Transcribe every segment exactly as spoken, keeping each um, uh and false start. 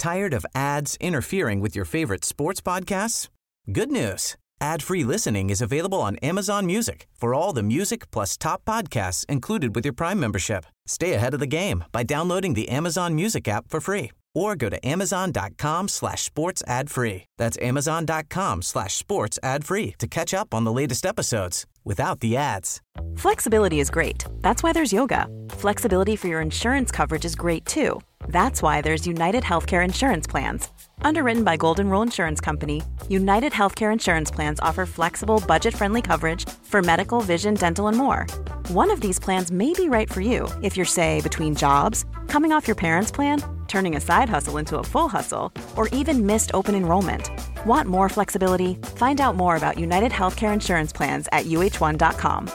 Tired of ads interfering with your favorite sports podcasts? Good news. Ad-free listening is available on Amazon Music for all the music plus top podcasts included with your Prime membership. Stay ahead of the game by downloading the Amazon Music app for free or go to amazon.com slash sports ad free. That's amazon.com slash sports ad free to catch up on the latest episodes without the ads. Flexibility is great. That's why there's yoga. Flexibility for your insurance coverage is great too. That's why there's United Healthcare Insurance Plans. Underwritten by Golden Rule Insurance Company, United Healthcare Insurance Plans offer flexible, budget-friendly coverage for medical, vision, dental, and more. One of these plans may be right for you if you're, say, between jobs, coming off your parents' plan, turning a side hustle into a full hustle, or even missed open enrollment. Want more flexibility? Find out more about United Healthcare Insurance Plans at u h one dot com.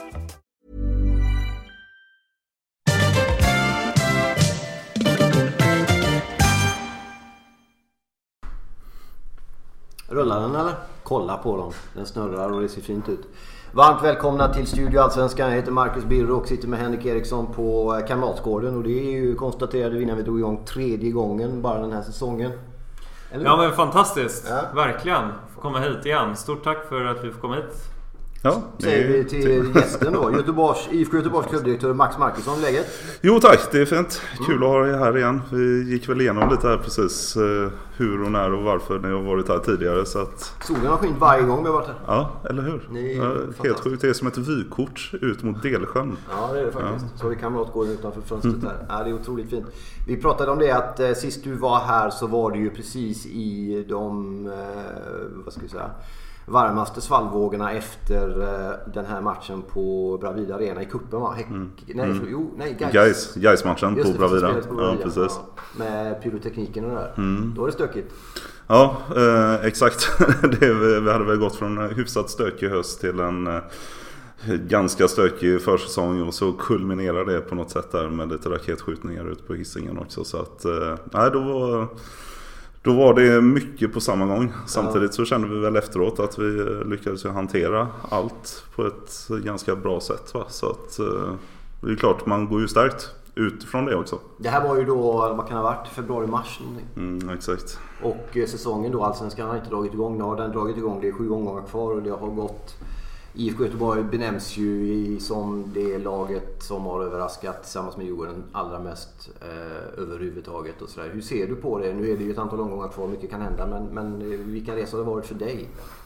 Rullar den eller? Kolla på dem. Den snurrar och det ser fint ut. Varmt välkomna till Studio Allsvenskan. Jag heter Marcus Birro och sitter med Henrik Eriksson på Kamratgården. Och det är ju konstaterade vi när vi drog igång tredje gången bara den här säsongen. Eller? Ja, men fantastiskt. Ja. Verkligen. Få komma hit igen. Stort tack för att vi får komma hit. Ja, säger vi till gästen då. Göteborgs, I F K Göteborgs klubbdirektör Max Markusson, läget? Jo tack, det är fint. Kul att ha dig här igen. Vi gick väl igenom lite här precis hur och när och varför när jag har varit här tidigare. Så att... Solen har skint varje gång vi har varit här. Ja, eller hur? Ja, helt sjukt, det är som ett vykort ut mot Delsjön. Ja, det är det faktiskt. Ja. Så vi Kamratgården utanför fönstret mm. här. Ja, det är otroligt fint. Vi pratade om det att eh, sist du var här så var det ju precis i de, eh, vad ska vi säga... varmaste svallvågorna efter uh, den här matchen på Bravida Arena i kuppen, va? Häck... Mm. Nej, mm. för, jo, nej, Gais. Gais, Gais-matchen på Bravida. på Bravida. Ja, precis. Ja, med pyrotekniken och det där. Mm. Då var det stökigt. Ja, eh, exakt. det, vi hade väl gått från en hyfsat stökig höst till en eh, ganska stökig försäsong och så kulminerar det på något sätt där med lite raketskjutningar ut på Hisingen också. Så att, eh, nej, då var... Då var det mycket på samma gång. Samtidigt så kände vi väl efteråt att vi lyckades hantera allt på ett ganska bra sätt. Va? Så att det är klart, man går ju stärkt utifrån det också. Det här var ju då, vad kan det ha varit, februari-mars någonting. Mm, exakt. Och säsongen då, Allsvenskan har inte dragit igång. Nu har den dragit igång, det är sju omgångar kvar och det har gått... I F K Göteborg benämns ju i, som det laget som har överraskat tillsammans med Djurgården allra mest eh, överhuvudtaget och sådär. Hur ser du på det? Nu är det ju ett antal omgångar kvar, mycket kan hända, men, men vilka resor har det varit för dig?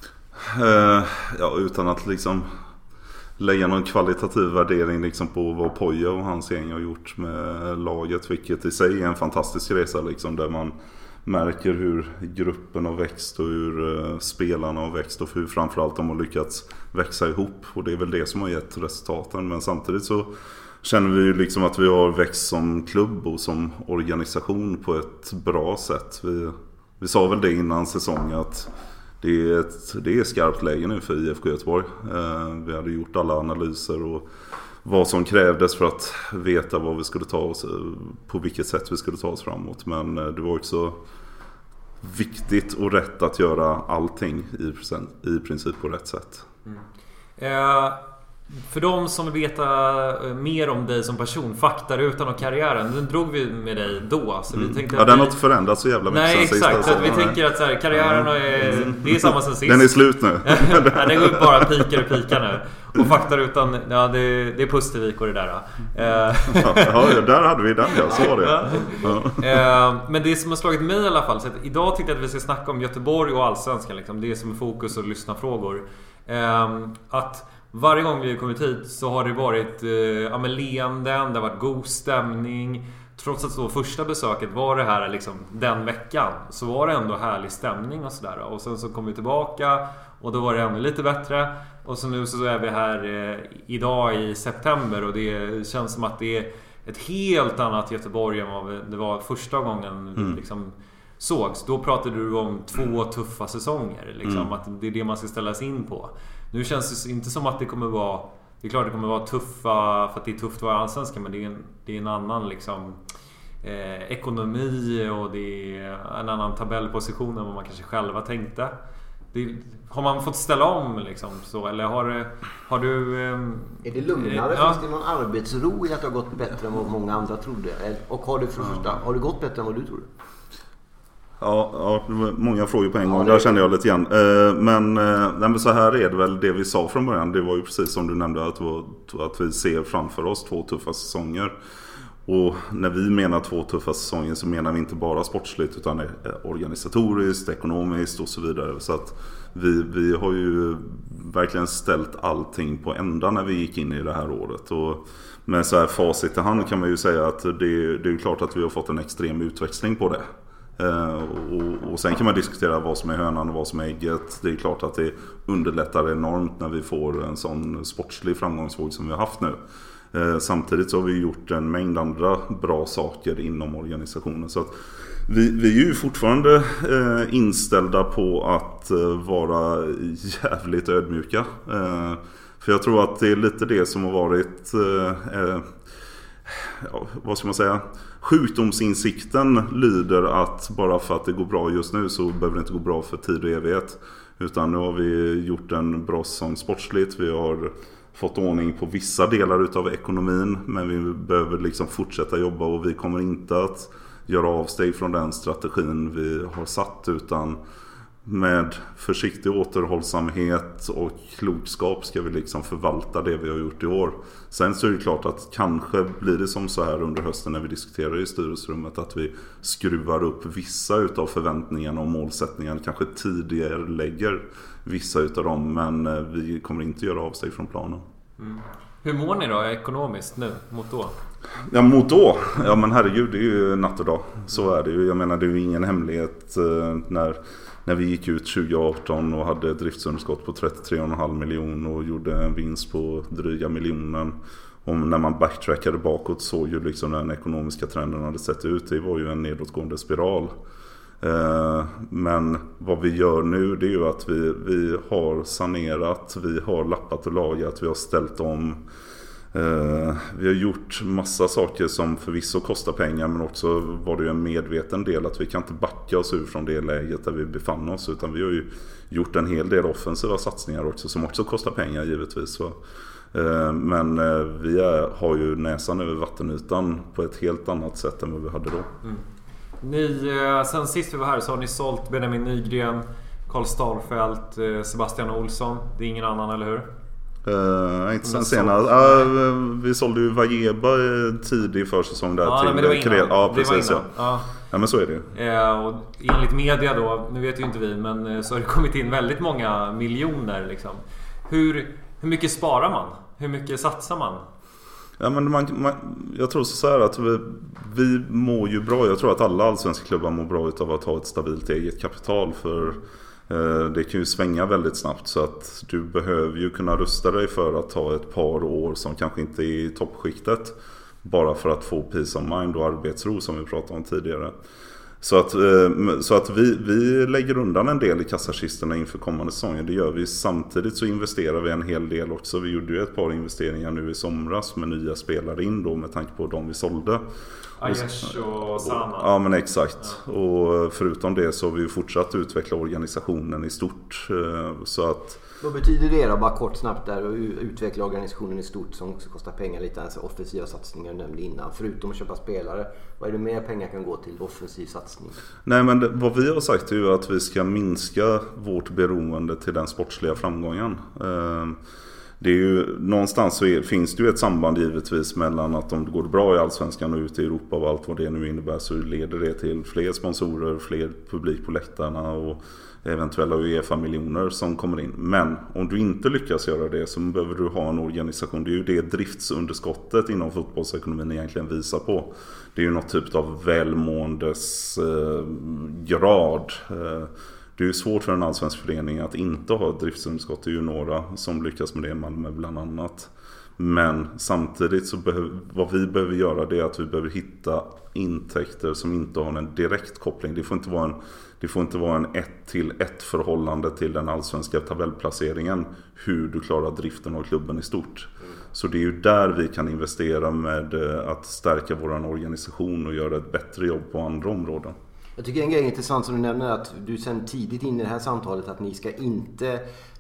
Uh, ja, utan att liksom lägga någon kvalitativ värdering liksom på vad Poja och hans gäng har gjort med laget, vilket i sig är en fantastisk resa liksom, där man märker hur gruppen har växt och hur uh, spelarna har växt och hur framförallt de har lyckats växa ihop, och det är väl det som har gett resultaten. Men samtidigt så känner vi ju liksom att vi har växt som klubb och som organisation på ett bra sätt. Vi, vi sa väl det innan säsongen att det är, ett, det är skarpt läge nu för I F K Göteborg. Uh, vi hade gjort alla analyser och vad som krävdes för att veta vad vi skulle ta oss, på vilket sätt vi skulle ta oss framåt. Men det var också viktigt och rätt att göra allting i, i princip på rätt sätt. Mm. Eh, för de som vill veta mer om dig som person, faktarutan och karriären, den drog vi med dig då. Så mm. vi tänkte ja, den har inte förändrats så jävla mycket. Nej, exakt. Sista, så vi tänker att så här, karriären är, mm. det är samma som sist. Den är slut nu. ja, den går upp bara pikar och pikar nu. Och faktarutan, ja, det, det är Pustervik och det där. ja, ja, där hade vi den, ja, så var det. Ja. Men det som har slagit mig i alla fall, så att idag tyckte jag att vi ska snacka om Göteborg och Allsvenskan. Liksom. Det är som är fokus och lyssna frågor. Att varje gång vi har kommit hit så har det varit ja, men leenden, det har varit god stämning. Trots att så första besöket var det här liksom, den veckan, så var det ändå härlig stämning och sådär. Och sen så kom vi tillbaka och då var det ännu lite bättre. Och så nu så är vi här eh, idag i september och det känns som att det är ett helt annat Göteborg än vad det var första gången vi mm. liksom sågs. Då pratade du om två tuffa säsonger liksom, mm. att det är det man ska ställa sig in på. Nu känns det inte som att det kommer vara, det är klart det kommer vara tuffa för att det är tufft att vara allsvenskan, men det är en, det är en annan liksom eh, ekonomi och det är en annan tabellposition än vad man kanske själva tänkte. Det, har man fått ställa om liksom så, eller har, har du eh, är det lugnare? Eh, ja. Finns det någon arbetsro i att det har gått bättre än vad många andra trodde? Och har du för första, har det gått bättre än vad du trodde? Ja, ja, det var många frågor på en gång. Ja, där kände jag lite igen. Men, men så här är det väl det vi sa från början. Det var ju precis som du nämnde att, att vi ser framför oss två tuffa säsonger. Och när vi menar två tuffa säsonger så menar vi inte bara sportsligt utan organisatoriskt, ekonomiskt och så vidare. Så att vi, vi har ju verkligen ställt allting på ända när vi gick in i det här året. Och med så här facit i hand kan man ju säga att det, det är klart att vi har fått en extrem utväxling på det. Uh, och, och sen kan man diskutera vad som är hönan och vad som är ägget. Det är klart att det underlättar enormt när vi får en sån sportslig framgångsvåg som vi har haft nu. uh, Samtidigt så har vi gjort en mängd andra bra saker inom organisationen. Så att vi, vi är ju fortfarande uh, inställda på att uh, vara jävligt ödmjuka. uh, För jag tror att det är lite det som har varit uh, uh, ja, vad ska man säga, sjukdomsinsikten lyder att bara för att det går bra just nu så behöver det inte gå bra för tid och evighet. Utan nu har vi gjort en bra säsong sportsligt. Vi har fått ordning på vissa delar utav ekonomin, men vi behöver liksom fortsätta jobba och vi kommer inte att göra avsteg från den strategin vi har satt, utan med försiktig återhållsamhet och klokskap ska vi liksom förvalta det vi har gjort i år. Sen så är det klart att kanske blir det som så här under hösten när vi diskuterar i styrelserummet att vi skruvar upp vissa utav förväntningarna och målsättningarna, kanske tidigare lägger vissa utav dem, men vi kommer inte göra avsteg från planen. Mm. Hur mår ni då ekonomiskt nu mot då? Ja, mot då? Ja men herregud, det är ju natt och dag. Så är det ju. Jag menar, det är ju ingen hemlighet när När vi gick ut tjugo arton och hade ett driftsunderskott på trettiotre komma fem miljoner och gjorde en vinst på dryga miljonen. Och när man backtrackade bakåt såg ju liksom den ekonomiska trenden hade sett ut. Det var ju en nedåtgående spiral. Men vad vi gör nu, det är ju att vi, vi har sanerat, vi har lappat och lagat, vi har ställt om. Uh, vi har gjort massa saker som förvisso kostar pengar, men också var det ju en medveten del att vi kan inte backa oss ur från det läget där vi befann oss, utan vi har ju gjort en hel del offensiva satsningar också som också kostar pengar givetvis. Uh, men uh, vi är, har ju näsan över vattenytan på ett helt annat sätt än vad vi hade då. Mm. Ni, sen sist vi var här så har ni sålt Benjamin Nygren, Karl Starfelt, Sebastian Olsson. Det är ingen annan, eller hur? Uh, inte sen senast. Uh, vi sålde ju Vajeba tidig försäsong där ja, till nej, men det var innan. Kred- ja, precis, det var innan. Ja. Ja. Ja, men så är det ju. Uh, och enligt media då, nu vet ju inte vi, men så har det kommit in väldigt många miljoner liksom. Hur, hur mycket sparar man? Hur mycket satsar man? Ja, men man, man, jag tror så här att vi, vi mår ju bra. Jag tror att alla allsvenska klubbar mår bra av att ha ett stabilt eget kapital, för det kan ju svänga väldigt snabbt, så att du behöver ju kunna rusta dig för att ta ett par år som kanske inte är i toppskiktet, bara för att få peace of mind och arbetsro som vi pratade om tidigare. Så att, så att vi, vi lägger undan en del i kassakistorna inför kommande säsonger. Det gör vi. Samtidigt så investerar vi en hel del också. Vi gjorde ju ett par investeringar nu i somras med nya spelare in då, med tanke på de vi sålde. Aiesh och Sana. Ja, men exakt. Ja. Och förutom det så har vi fortsatt utveckla organisationen i stort. Så att... Vad betyder det då, bara kort snabbt där, att utveckla organisationen i stort som också kostar pengar lite, alltså offensiva satsningar du nämnde innan, förutom att köpa spelare? Vad är det mer pengar kan gå till offensiv satsning? Nej, men det, vad vi har sagt är ju att vi ska minska vårt beroende till den sportsliga framgången. Det är ju, någonstans så är, finns det ju ett samband givetvis mellan att om det går bra i Allsvenskan och ute i Europa och allt vad det nu innebär, så leder det till fler sponsorer, fler publik på läktarna och eventuella UEFA-miljoner som kommer in. Men om du inte lyckas göra det så behöver du ha en organisation. Det är ju det driftsunderskottet inom fotbollsekonomin egentligen visar på. Det är ju något typ av välmåendes eh, grad. Eh, det är ju svårt för en allsvensk förening att inte ha ett driftsunderskott. Det är ju några som lyckas med det, Malmö bland annat. Men samtidigt så behöver, vad vi behöver göra, det är att vi behöver hitta intäkter som inte har en direkt koppling. Det får inte vara en, det får inte vara en ett till ett förhållande till den allsvenska tabellplaceringen, hur du klarar driften av klubben i stort. Så det är ju där vi kan investera med att stärka vår organisation och göra ett bättre jobb på andra områden. Jag tycker en grej är intressant som du nämner, att du sen tidigt in i det här samtalet att ni ska inte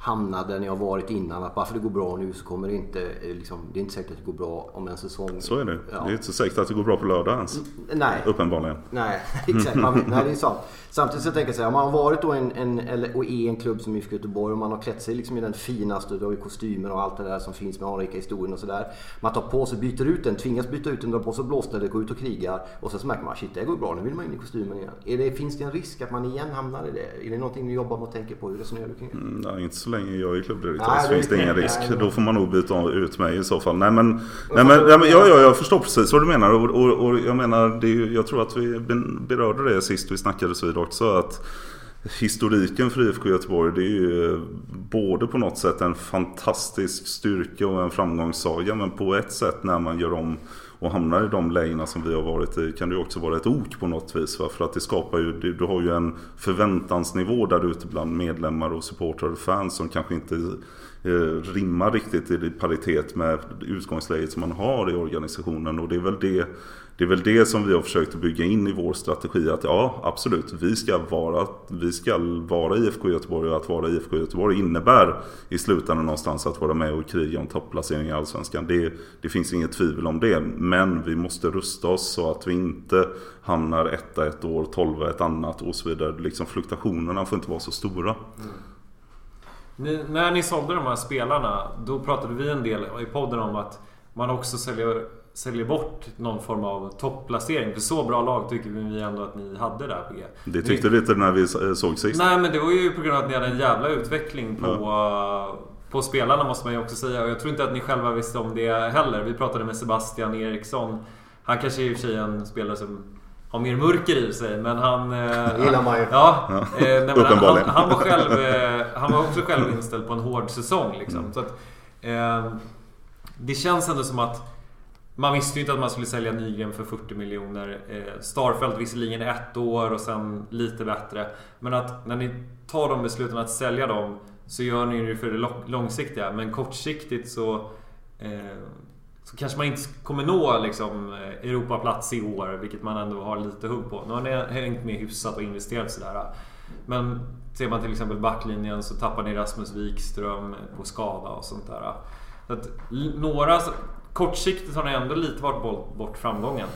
hamna där ni har varit innan. Att bara för det går bra nu så kommer det inte, liksom, det är inte säkert att det går bra om en säsong. Så är det. Ja. Det är inte säkert att det går bra på lördag ens. Nej. Uppenbarligen. Nej, exakt. Man, nej, det är sant. Samtidigt så tänker jag så här, om man har varit då en, en, eller, och är en klubb som I F K Göteborg och man har klätt sig liksom i den finaste, då i kostymer och allt det där som finns med anrika historien och sådär. Man tar på sig, byter ut den, tvingas byta ut den, drar på sig blåstäder, går ut och krigar och sen så märker man, shit det går bra, nu vill man in i kostymen igen. Är det, finns det en risk att man igen hamnar i det? Är det någonting ni jobbar med och tänker på? Hur resonerar du kring det? Mm, nej, inte så länge jag är klubbdirektör så finns det ingen risk. Nej, då får man nog byta ut mig i så fall. Nej men, nej, men, nej, men ja, ja, jag förstår precis vad du menar och, och, och jag menar, det är ju, jag tror att vi berörde det sist vi snackades vid också, att historiken för I F K Göteborg, det är ju både på något sätt en fantastisk styrka och en framgångssaga, men på ett sätt när man gör om och hamnar i de lägena som vi har varit i kan det ju också vara ett ok på något vis, va? För att det skapar ju, du har ju en förväntansnivå där ute bland medlemmar och supportrar och fans som kanske inte eh, rimmar riktigt i paritet med utgångsläget som man har i organisationen, och det är väl det Det är väl det som vi har försökt att bygga in i vår strategi, att ja, absolut, vi ska vara, vi ska vara I F K Göteborg, och att vara I F K Göteborg innebär i slutändan någonstans att vara med och kriga om topplacering i Allsvenskan. Det, det finns inget tvivel om det, men vi måste rusta oss så att vi inte hamnar etta ett år, tolva ett annat och så vidare. Liksom fluktuationerna får inte vara så stora. Mm. Ni, när ni sålde de här spelarna, då pratade vi en del i podden om att man också säljer säljer bort någon form av topplacering. För så bra lag tycker vi ändå att ni hade där, P G. Det tyckte vi inte när vi såg sist. Nej, men det var ju på grund av att ni hade en jävla utveckling på, ja. på spelarna, måste man ju också säga. Och jag tror inte att ni själva visste om det heller. Vi pratade med Sebastian Eriksson. Han kanske är i och för sig en spelare som har mer mörker i sig, men han... Det gillar man ju. Ja, ja. Eh, nej, han, han, han, var själv, eh, han var också själv inställd på en hård säsong. Liksom. Mm. Så att, eh, det känns ändå som att man visste ju inte att man skulle sälja Nygren för fyrtio miljoner. Eh, Starfelt visserligen ett år och sen lite bättre. Men att när ni tar de besluten att sälja dem, så gör ni det för det långsiktiga. Men kortsiktigt så, eh, så kanske man inte kommer nå liksom, Europaplats i år, vilket man ändå har lite hugg på. Nu har ni hängt med hyfsat och investerat sådär. Men ser man till exempel backlinjen, så tappar ni Rasmus Wikström på skada och sånt där. Så att några... Kortsiktigt har ni ändå lite varit bort framgången.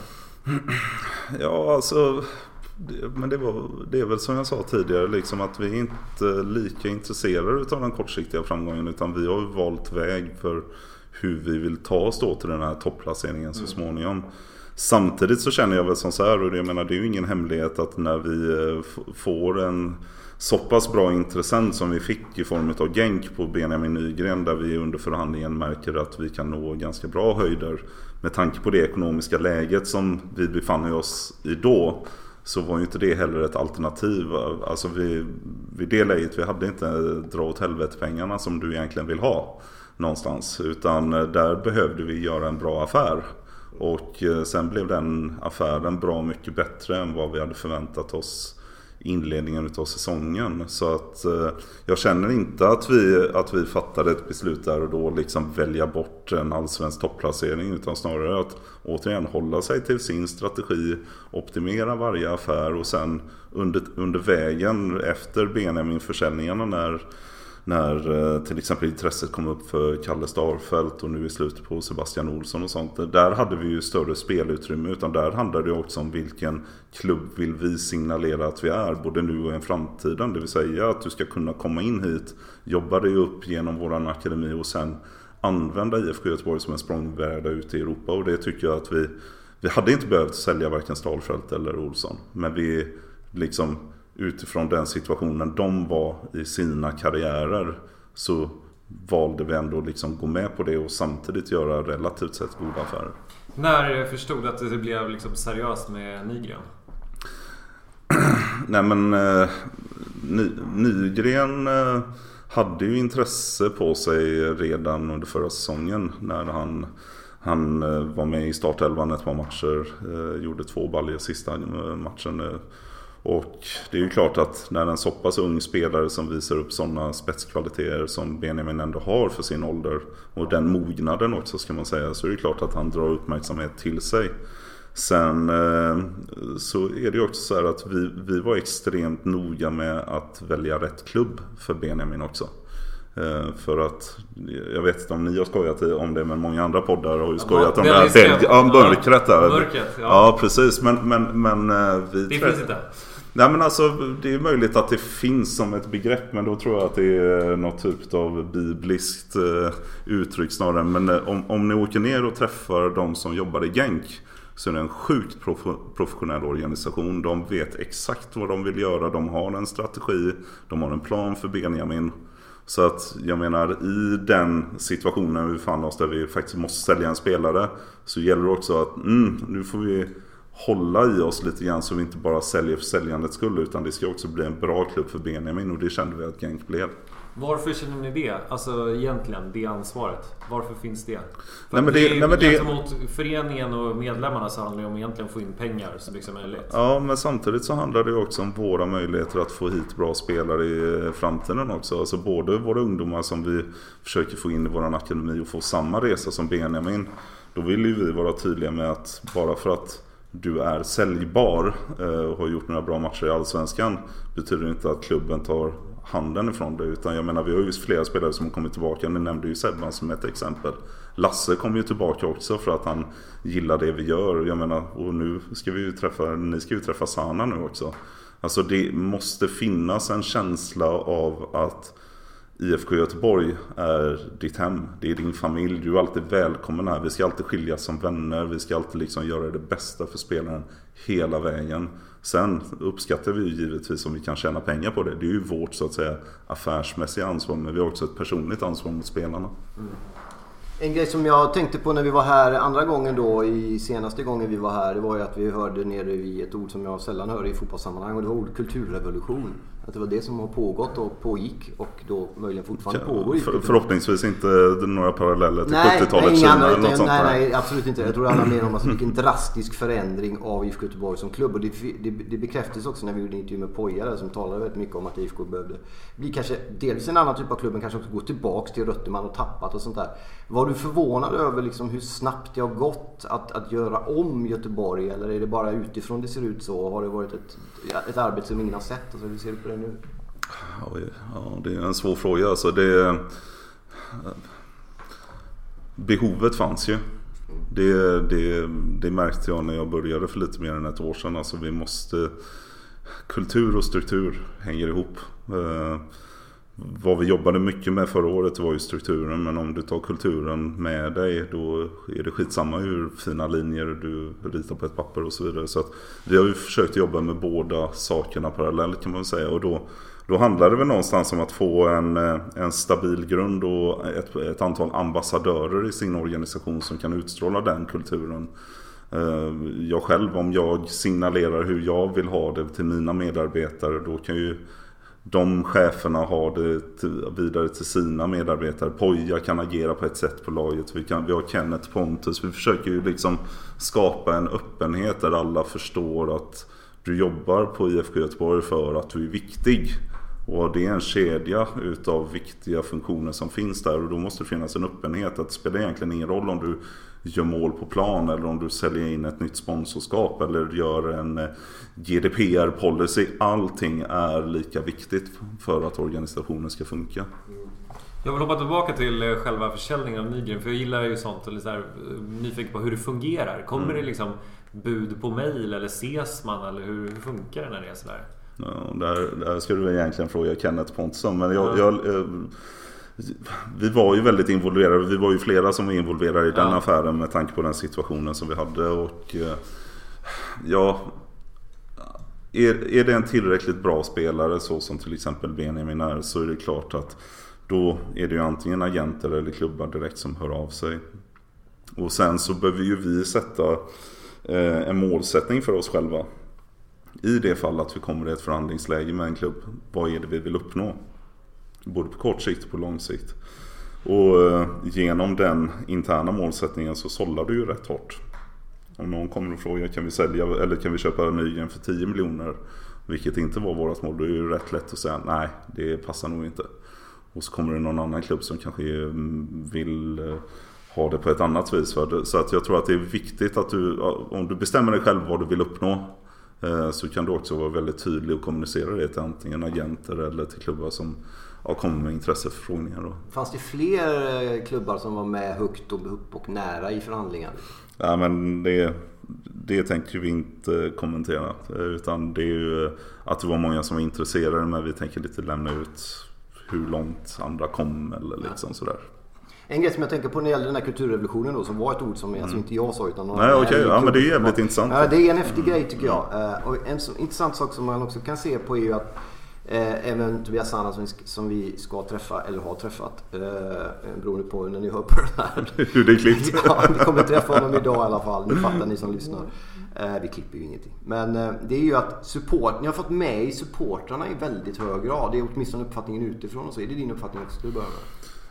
Ja, alltså det, men det, var, det är väl som jag sa tidigare, liksom att vi är inte lika intresserade av den kortsiktiga framgången, utan vi har valt väg för hur vi vill ta oss då till den här topplaceringen så småningom. Samtidigt så känner jag väl som så här, och jag menar, det är ju ingen hemlighet att när vi f- får en så pass bra intressent som vi fick i form av Genk på Benjamin Nygren, där vi under förhandlingen märker att vi kan nå ganska bra höjder med tanke på det ekonomiska läget som vi befann oss i då, så var ju inte det heller ett alternativ. Alltså vi, vid det läget, vi hade inte dra åt helvete pengarna som du egentligen vill ha någonstans, utan där behövde vi göra en bra affär. Och sen blev den affären bra mycket bättre än vad vi hade förväntat oss inledningen av säsongen. Så att eh, jag känner inte att vi, att vi fattade ett beslut där och då liksom välja bort en allsvensk topplacering, utan snarare att återigen hålla sig till sin strategi, optimera varje affär, och sen under, under vägen efter Benjamin-försäljningarna, när när till exempel intresset kom upp för Kalle Starfelt och nu i slutet på Sebastian Olsson och sånt, där hade vi ju större spelutrymme, utan där handlar det också om vilken klubb vill vi signalera att vi är, både nu och i framtiden. Det vill säga att du ska kunna komma in hit, jobba dig upp genom våran akademi och sen använda I F K Göteborg som en språngbräda ute i Europa. Och det tycker jag att vi, vi hade inte behövt sälja varken Starfelt eller Olsson, men vi liksom utifrån den situationen de var i sina karriärer, så valde vi ändå liksom gå med på det och samtidigt göra relativt sett goda affärer. När förstod du att det blev liksom seriöst med Nygren? Nej men eh, Ny, Nygren eh, hade ju intresse på sig redan under förra säsongen när han Han eh, var med i startelvan ett par matcher, eh, gjorde två baljor sista eh, matchen. Eh, Och det är ju klart att när en så pass ung spelare som visar upp sådana spetskvaliteter som Benjamin ändå har för sin ålder, och den mognaden också ska man säga, så är det klart att han drar uppmärksamhet till sig. Sen eh, så är det ju också så här att vi, vi var extremt noga med att välja rätt klubb för Benjamin också. För att, jag vet inte om ni har skojat om det, men många andra poddar har ju skojat ja, om det här Belgien. Ja, mörkret där. Mörkret, ja. Ja, precis. Men, men, men vi det trä... finns inte. Nej, men alltså, det är möjligt att det finns som ett begrepp, men då tror jag att det är något typ av bibliskt uttryck snarare. Men om, om ni åker ner och träffar de som jobbar i Genk, så är det en sjukt prof- professionell organisation. De vet exakt vad de vill göra. De har en strategi. De har en plan för Benjamin. Så att jag menar, i den situationen vi fann oss där vi faktiskt måste sälja en spelare, så gäller det också att mm, nu får vi hålla i oss lite grann så vi inte bara säljer för säljandets skull, utan det ska också bli en bra klubb för Benjamin, och det kände vi att Genk blev. Varför känner ni det? Alltså egentligen, det ansvaret. Varför finns det? För nej, men det, det, nej, men det gentemot föreningen och medlemmarna så handlar det om egentligen att få in pengar så mycket som möjligt. Ja, men samtidigt så handlar det också om våra möjligheter att få hit bra spelare i framtiden också. Alltså både våra ungdomar som vi försöker få in i våran akademi och få samma resa som Benjamin. Då vill ju vi vara tydliga med att bara för att du är säljbar och har gjort några bra matcher i Allsvenskan betyder det inte att klubben tar handen ifrån det, utan jag menar, vi har ju flera spelare som har kommit tillbaka. Ni nämnde ju Sebban som ett exempel. Lasse kom ju tillbaka också för att han gillar det vi gör. Jag menar, och nu ska vi ju träffa, ni ska ju träffa Sana nu också. Alltså det måste finnas en känsla av att I F K Göteborg är ditt hem, det är din familj, du är alltid välkommen här. Vi ska alltid skiljas som vänner, vi ska alltid liksom göra det bästa för spelaren hela vägen. Sen uppskattar vi givetvis om vi kan tjäna pengar på det. Det är ju vårt så att säga affärsmässiga ansvar, men vi har också ett personligt ansvar mot spelarna. Mm. En grej som jag tänkte på när vi var här andra gången då, i senaste gången vi var här, det var ju att vi hörde nere i ett ord som jag sällan hör i fotbollssammanhang, och det var ordet kulturrevolution. Att det var det som har pågått och pågick och då möjligen fortfarande ja, pågår. För, förhoppningsvis inte några paralleller till nej, sjuttiotalet nej, Kina andra, eller något nej, sånt nej, där. nej, absolut inte. Jag tror det handlar mer om alltså, vilken drastisk förändring av I F K Göteborg som klubb. Och det, det, det bekräftas också när vi gjorde en intervju med Poja som talade väldigt mycket om att I F K behövde bli kanske delvis en annan typ av klubb, men kanske också gå tillbaka till rötter man har tappat och sånt där. Var du förvånad över liksom hur snabbt det har gått att, att göra om Göteborg, eller är det bara utifrån det ser ut så? Har det varit ett, ett arbete som ingen har sett? Alltså, hur ser du på det nu? Ja, det är en svår fråga. Alltså det, behovet fanns ju. Det, det, det märkte jag när jag började för lite mer än ett år sedan. Alltså vi måste, kultur och struktur hänger ihop. Eh, vad vi jobbade mycket med förra året var ju strukturen, men om du tar kulturen med dig då är det skitsamma hur fina linjer du ritar på ett papper och så vidare. Så att vi har ju försökt jobba med båda sakerna parallellt kan man säga, och då Då handlar det väl någonstans om att få en, en stabil grund och ett, ett antal ambassadörer i sin organisation som kan utstråla den kulturen. Jag själv, om jag signalerar hur jag vill ha det till mina medarbetare, då kan ju de cheferna ha det till, vidare till sina medarbetare. Poja kan agera på ett sätt på laget. Vi, kan, vi har Kenneth Pontus. Vi försöker ju liksom skapa en öppenhet där alla förstår att du jobbar på I F K Göteborg för att du är viktig. Och det är en kedja utav viktiga funktioner som finns där, och då måste det finnas en öppenhet. Att det spelar egentligen ingen roll om du gör mål på plan eller om du säljer in ett nytt sponsorskap eller gör en G D P R-policy. Allting är lika viktigt för att organisationen ska funka. Jag vill hoppa tillbaka till själva försäljningen av Nygren, för jag gillar ju sånt och lite nyfiken på hur det fungerar. Kommer mm. det liksom bud på mejl eller ses man, eller hur, hur funkar det när det är sådär? Ja, där, där ska du väl egentligen fråga Kenneth Pontus, men jag, jag, jag, vi var ju väldigt involverade. Vi var ju flera som var involverade i den ja. affären med tanke på den situationen som vi hade. Och ja, är, är det en tillräckligt bra spelare så som till exempel Benjamin är, så är det klart att då är det ju antingen agenter eller klubbar direkt som hör av sig. Och sen så behöver ju vi sätta eh, en målsättning för oss själva. I det fall att vi kommer i ett förhandlingsläge med en klubb, vad är det vi vill uppnå? Både på kort sikt och på lång sikt. Och eh, genom den interna målsättningen så sållar du ju rätt hårt. Om någon kommer och frågar, kan vi sälja eller kan vi köpa en Nygren för tio miljoner? Vilket inte var vårat mål, då är det ju rätt lätt att säga nej, det passar nog inte. Och så kommer det någon annan klubb som kanske vill ha det på ett annat vis. Så att jag tror att det är viktigt att du, om du bestämmer dig själv vad du vill uppnå, så kan du också vara väldigt tydlig och kommunicera det till antingen agenter eller till klubbar som ja, kommer med intresseförfrågningar. Då. Fanns det fler klubbar som var med högt och upp och nära i förhandlingar? Ja, men det, det tänker vi inte kommentera, utan det är ju att det var många som var intresserade, men vi tänker lite lämna ut hur långt andra kom eller liksom ja. sådär. En grej som jag tänker på när det gäller den här kulturrevolutionen då, som var ett ord som mm. alltså inte jag sa utan någon. Nej, okej, okay. ja, men det är jävligt var. intressant. Ja, det är en häftig mm. grej tycker jag. Uh, och en så intressant sak som man också kan se på är ju att uh, även Tobias Sanna som, som vi ska träffa eller har träffat uh, beroende på när ni hör på den här. Hur det är klippt. Ja, vi kommer träffa honom idag i alla fall. Ni fattar ni som lyssnar. Uh, vi klipper ju ingenting. Men uh, det är ju att support, ni har fått med i supportrarna i väldigt hög grad. Det är åtminstone uppfattningen utifrån och så. Är det din uppfattning också du börjar med?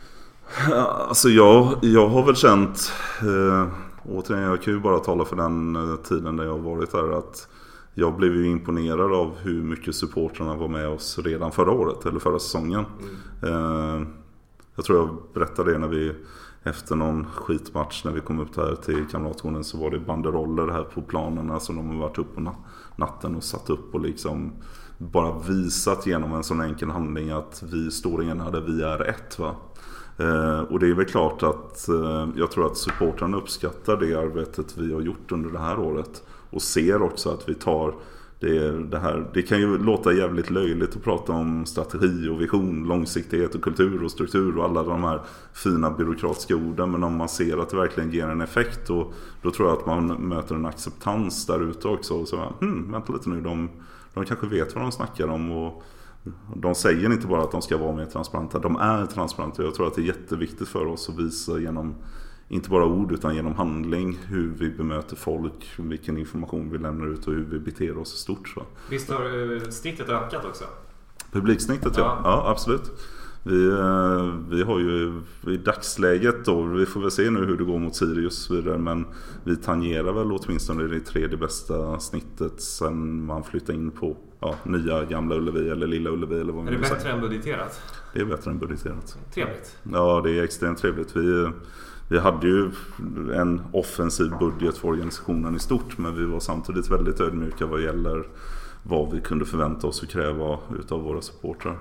Alltså jag, jag har väl känt eh, återigen, jag kan ju bara tala för den eh, tiden där jag har varit här, att jag blev ju imponerad av hur mycket supportrarna var med oss redan förra året eller förra säsongen. Mm. eh, jag tror jag berättade det när vi efter någon skitmatch när vi kom upp här till Kamratgården, så var det banderoller här på planerna som de har varit upp på natten och satt upp och liksom bara visat genom en sån enkel handling att vi står enade, vi är ett, va. Eh, och det är väl klart att eh, jag tror att supportrarna uppskattar det arbetet vi har gjort under det här året och ser också att vi tar det, det här. Det kan ju låta jävligt löjligt att prata om strategi och vision, långsiktighet och kultur och struktur och alla de här fina byråkratiska orden, men om man ser att det verkligen ger en effekt, och då tror jag att man möter en acceptans där ute också och så, hmm, vänta lite nu, de, de kanske vet vad de snackar om, och de säger inte bara att de ska vara mer transparenta, de är transparenta. Jag tror att det är jätteviktigt för oss att visa genom, inte bara ord utan genom handling, hur vi bemöter folk, vilken information vi lämnar ut och hur vi beter oss i stort. Så. Visst har snittet ökat också? Publiksnittet, ja, ja, ja absolut. Vi, vi har ju i dagsläget då, vi får väl se nu hur det går mot Sirius vidare, men vi tangerar väl åtminstone det tredje bästa snittet sen man flyttade in på ja, nya Gamla Ullevi eller Lilla Ullevi eller vad man Är det bättre säga. än budgeterat? Det är bättre än budgeterat. Trevligt. Ja, det är extremt trevligt. Vi, vi hade ju en offensiv budget för organisationen i stort, men vi var samtidigt väldigt ödmjuka vad gäller vad vi kunde förvänta oss och kräva utav våra supportrar.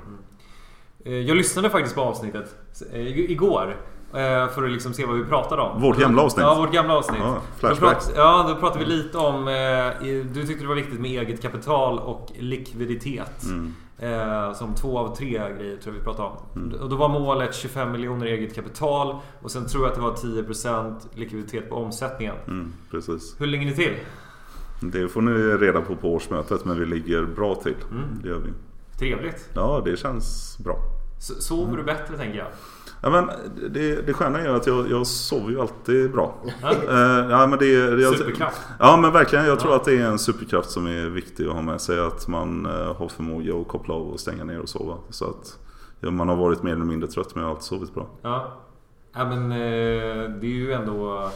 Mm. Jag lyssnade faktiskt på avsnittet igår för att liksom se vad vi pratade om. Vårt gamla avsnitt. Ja, vårt gamla avsnitt. Ja, flashbacks. Då prat, ja, då pratade vi lite om du tyckte det var viktigt med eget kapital och likviditet. Mm. Som två av tre grejer tror jag vi pratade om. Mm. Och då var målet tjugofem miljoner eget kapital, och sen tror jag att det var tio procent likviditet på omsättningen. Mm, precis. Hur ligger ni till? Det får ni reda på på årsmötet, men vi ligger bra till. Mm. Det gör vi. Trevligt. Ja, det känns bra. S- sover mm. du bättre, tänker jag? Ja, men det, det sköna är att jag, jag sover ju alltid bra. Ja, uh, ja, men det, det, superkraft. Ja, men verkligen. Jag tror ja. att det är en superkraft som är viktig att ha med sig. Att man uh, har förmåga att koppla av och stänga ner och sova. Så att ja, man har varit mer eller mindre trött, men jag har alltid sovit bra. Ja, ja men uh, det är ju ändå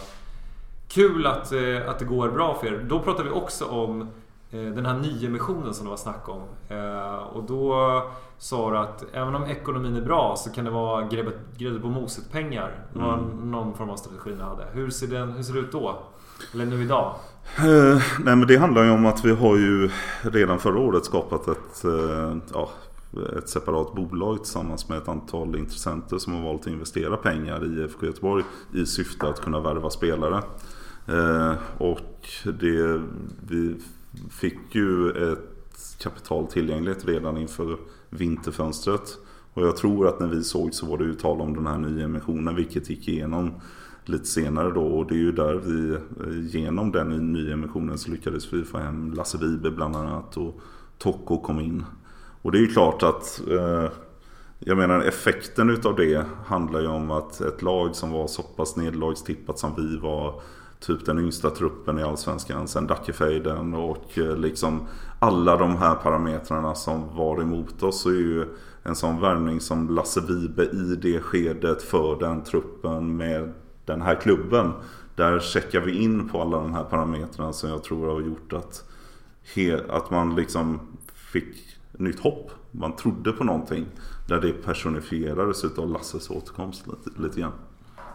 kul att, uh, att det går bra för er. Då pratar vi också om den här nyemissionen som det var snack om. Och då sa du att även om ekonomin är bra så kan det vara grädde på moset pengar. Det var mm. någon form av strategi ni hade. Hur ser, den, hur ser det ut då? Eller nu idag? Uh, nej, men det handlar ju om att vi har ju redan förra året skapat ett, uh, ja, ett separat bolag tillsammans med ett antal intressenter som har valt att investera pengar i I F K Göteborg i syfte att kunna värva spelare. Uh, och det vi fick ju ett kapital tillgängligt redan inför vinterfönstret, och jag tror att när vi såg så var det ju tal om den här nya emissionen, vilket gick igenom lite senare då, och det är ju där vi genom den nya emissionen så lyckades vi få hem Lasse Vibe bland annat, och Tocco kom in, och det är ju klart att eh, jag menar effekten utav det handlar ju om att ett lag som var så pass nedlagstippat som vi var, typ den yngsta truppen i Allsvenskan sen Dackefejden, och liksom alla de här parametrarna som var emot oss, så är ju en sån värvning som Lasse Vibe i det skedet för den truppen med den här klubben, där checkar vi in på alla de här parametrarna som jag tror har gjort att, he- att man liksom fick nytt hopp. Man trodde på någonting där det personifierades av Lasses återkomst lite, lite grann.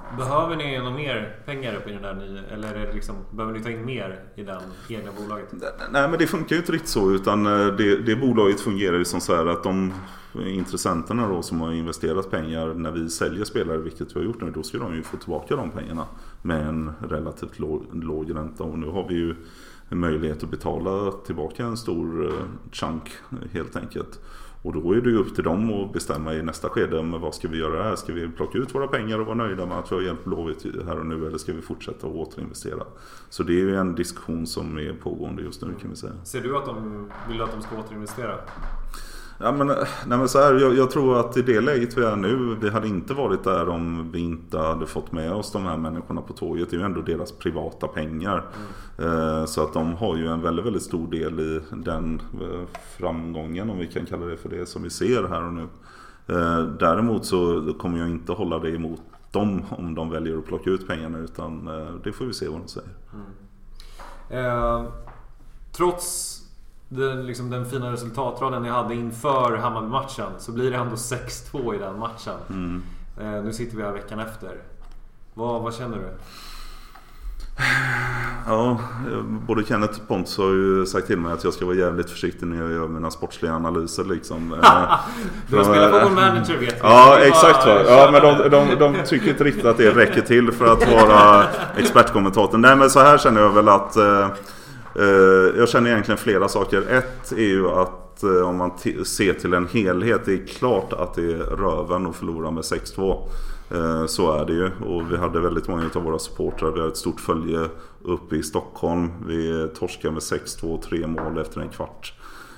Behöver ni någon mer pengar upp i den där nya, eller är det liksom, behöver ni ta in mer i den egna bolaget? Nej, men det funkar ju inte riktigt så, utan det, det bolaget fungerar ju som så här att de intressenterna då som har investerat pengar när vi säljer spelare, vilket vi har gjort nu, då ska de ju få tillbaka de pengarna med en relativt låg, låg ränta, och nu har vi ju en möjlighet att betala tillbaka en stor chunk helt enkelt. Och då är det ju upp till dem att bestämma i nästa skede, men vad ska vi göra här? Ska vi plocka ut våra pengar och vara nöjda med att vi har hjälpt Blåvitt här och nu, eller ska vi fortsätta att återinvestera? Så det är ju en diskussion som är pågående just nu, kan vi säga. Ser du att de vill att de ska återinvestera? Ja, men, nej, men så här, jag, jag tror att i det läget vi är nu, vi hade inte varit där om vi inte hade fått med oss de här människorna på tåget. Det är ju ändå deras privata pengar. Mm. Eh, så att de har ju en väldigt, väldigt stor del i den eh, framgången, om vi kan kalla det för det, som vi ser här och nu. Eh, däremot så kommer jag inte hålla det emot dem om de väljer att plocka ut pengarna, utan eh, det får vi se vad de säger. Mm. Eh, trots Den, liksom den fina resultatraden ni hade inför Hammarby-matchen, så blir det ändå sex två i den matchen. Mm. eh, Nu sitter vi här veckan efter. Vad, vad känner du? Ja, både Kenneth och Pontus har ju sagt till mig att jag ska vara jävligt försiktig när jag gör mina sportsliga analyser liksom. Du har spelat Football Manager, vet du. Ja, exakt va. Ja, men de, de, de tycker inte riktigt att det räcker till för att vara expertkommentatorn. Nej, men så här känner jag väl att eh, jag känner egentligen flera saker. Ett är ju att om man t- ser till en helhet, det är klart att det är röven att förlora med sex två. Så är det ju. Och vi hade väldigt många av våra supportrar. Vi har ett stort följe uppe i Stockholm. Vi torskar med sex två, tre mål efter en kvart.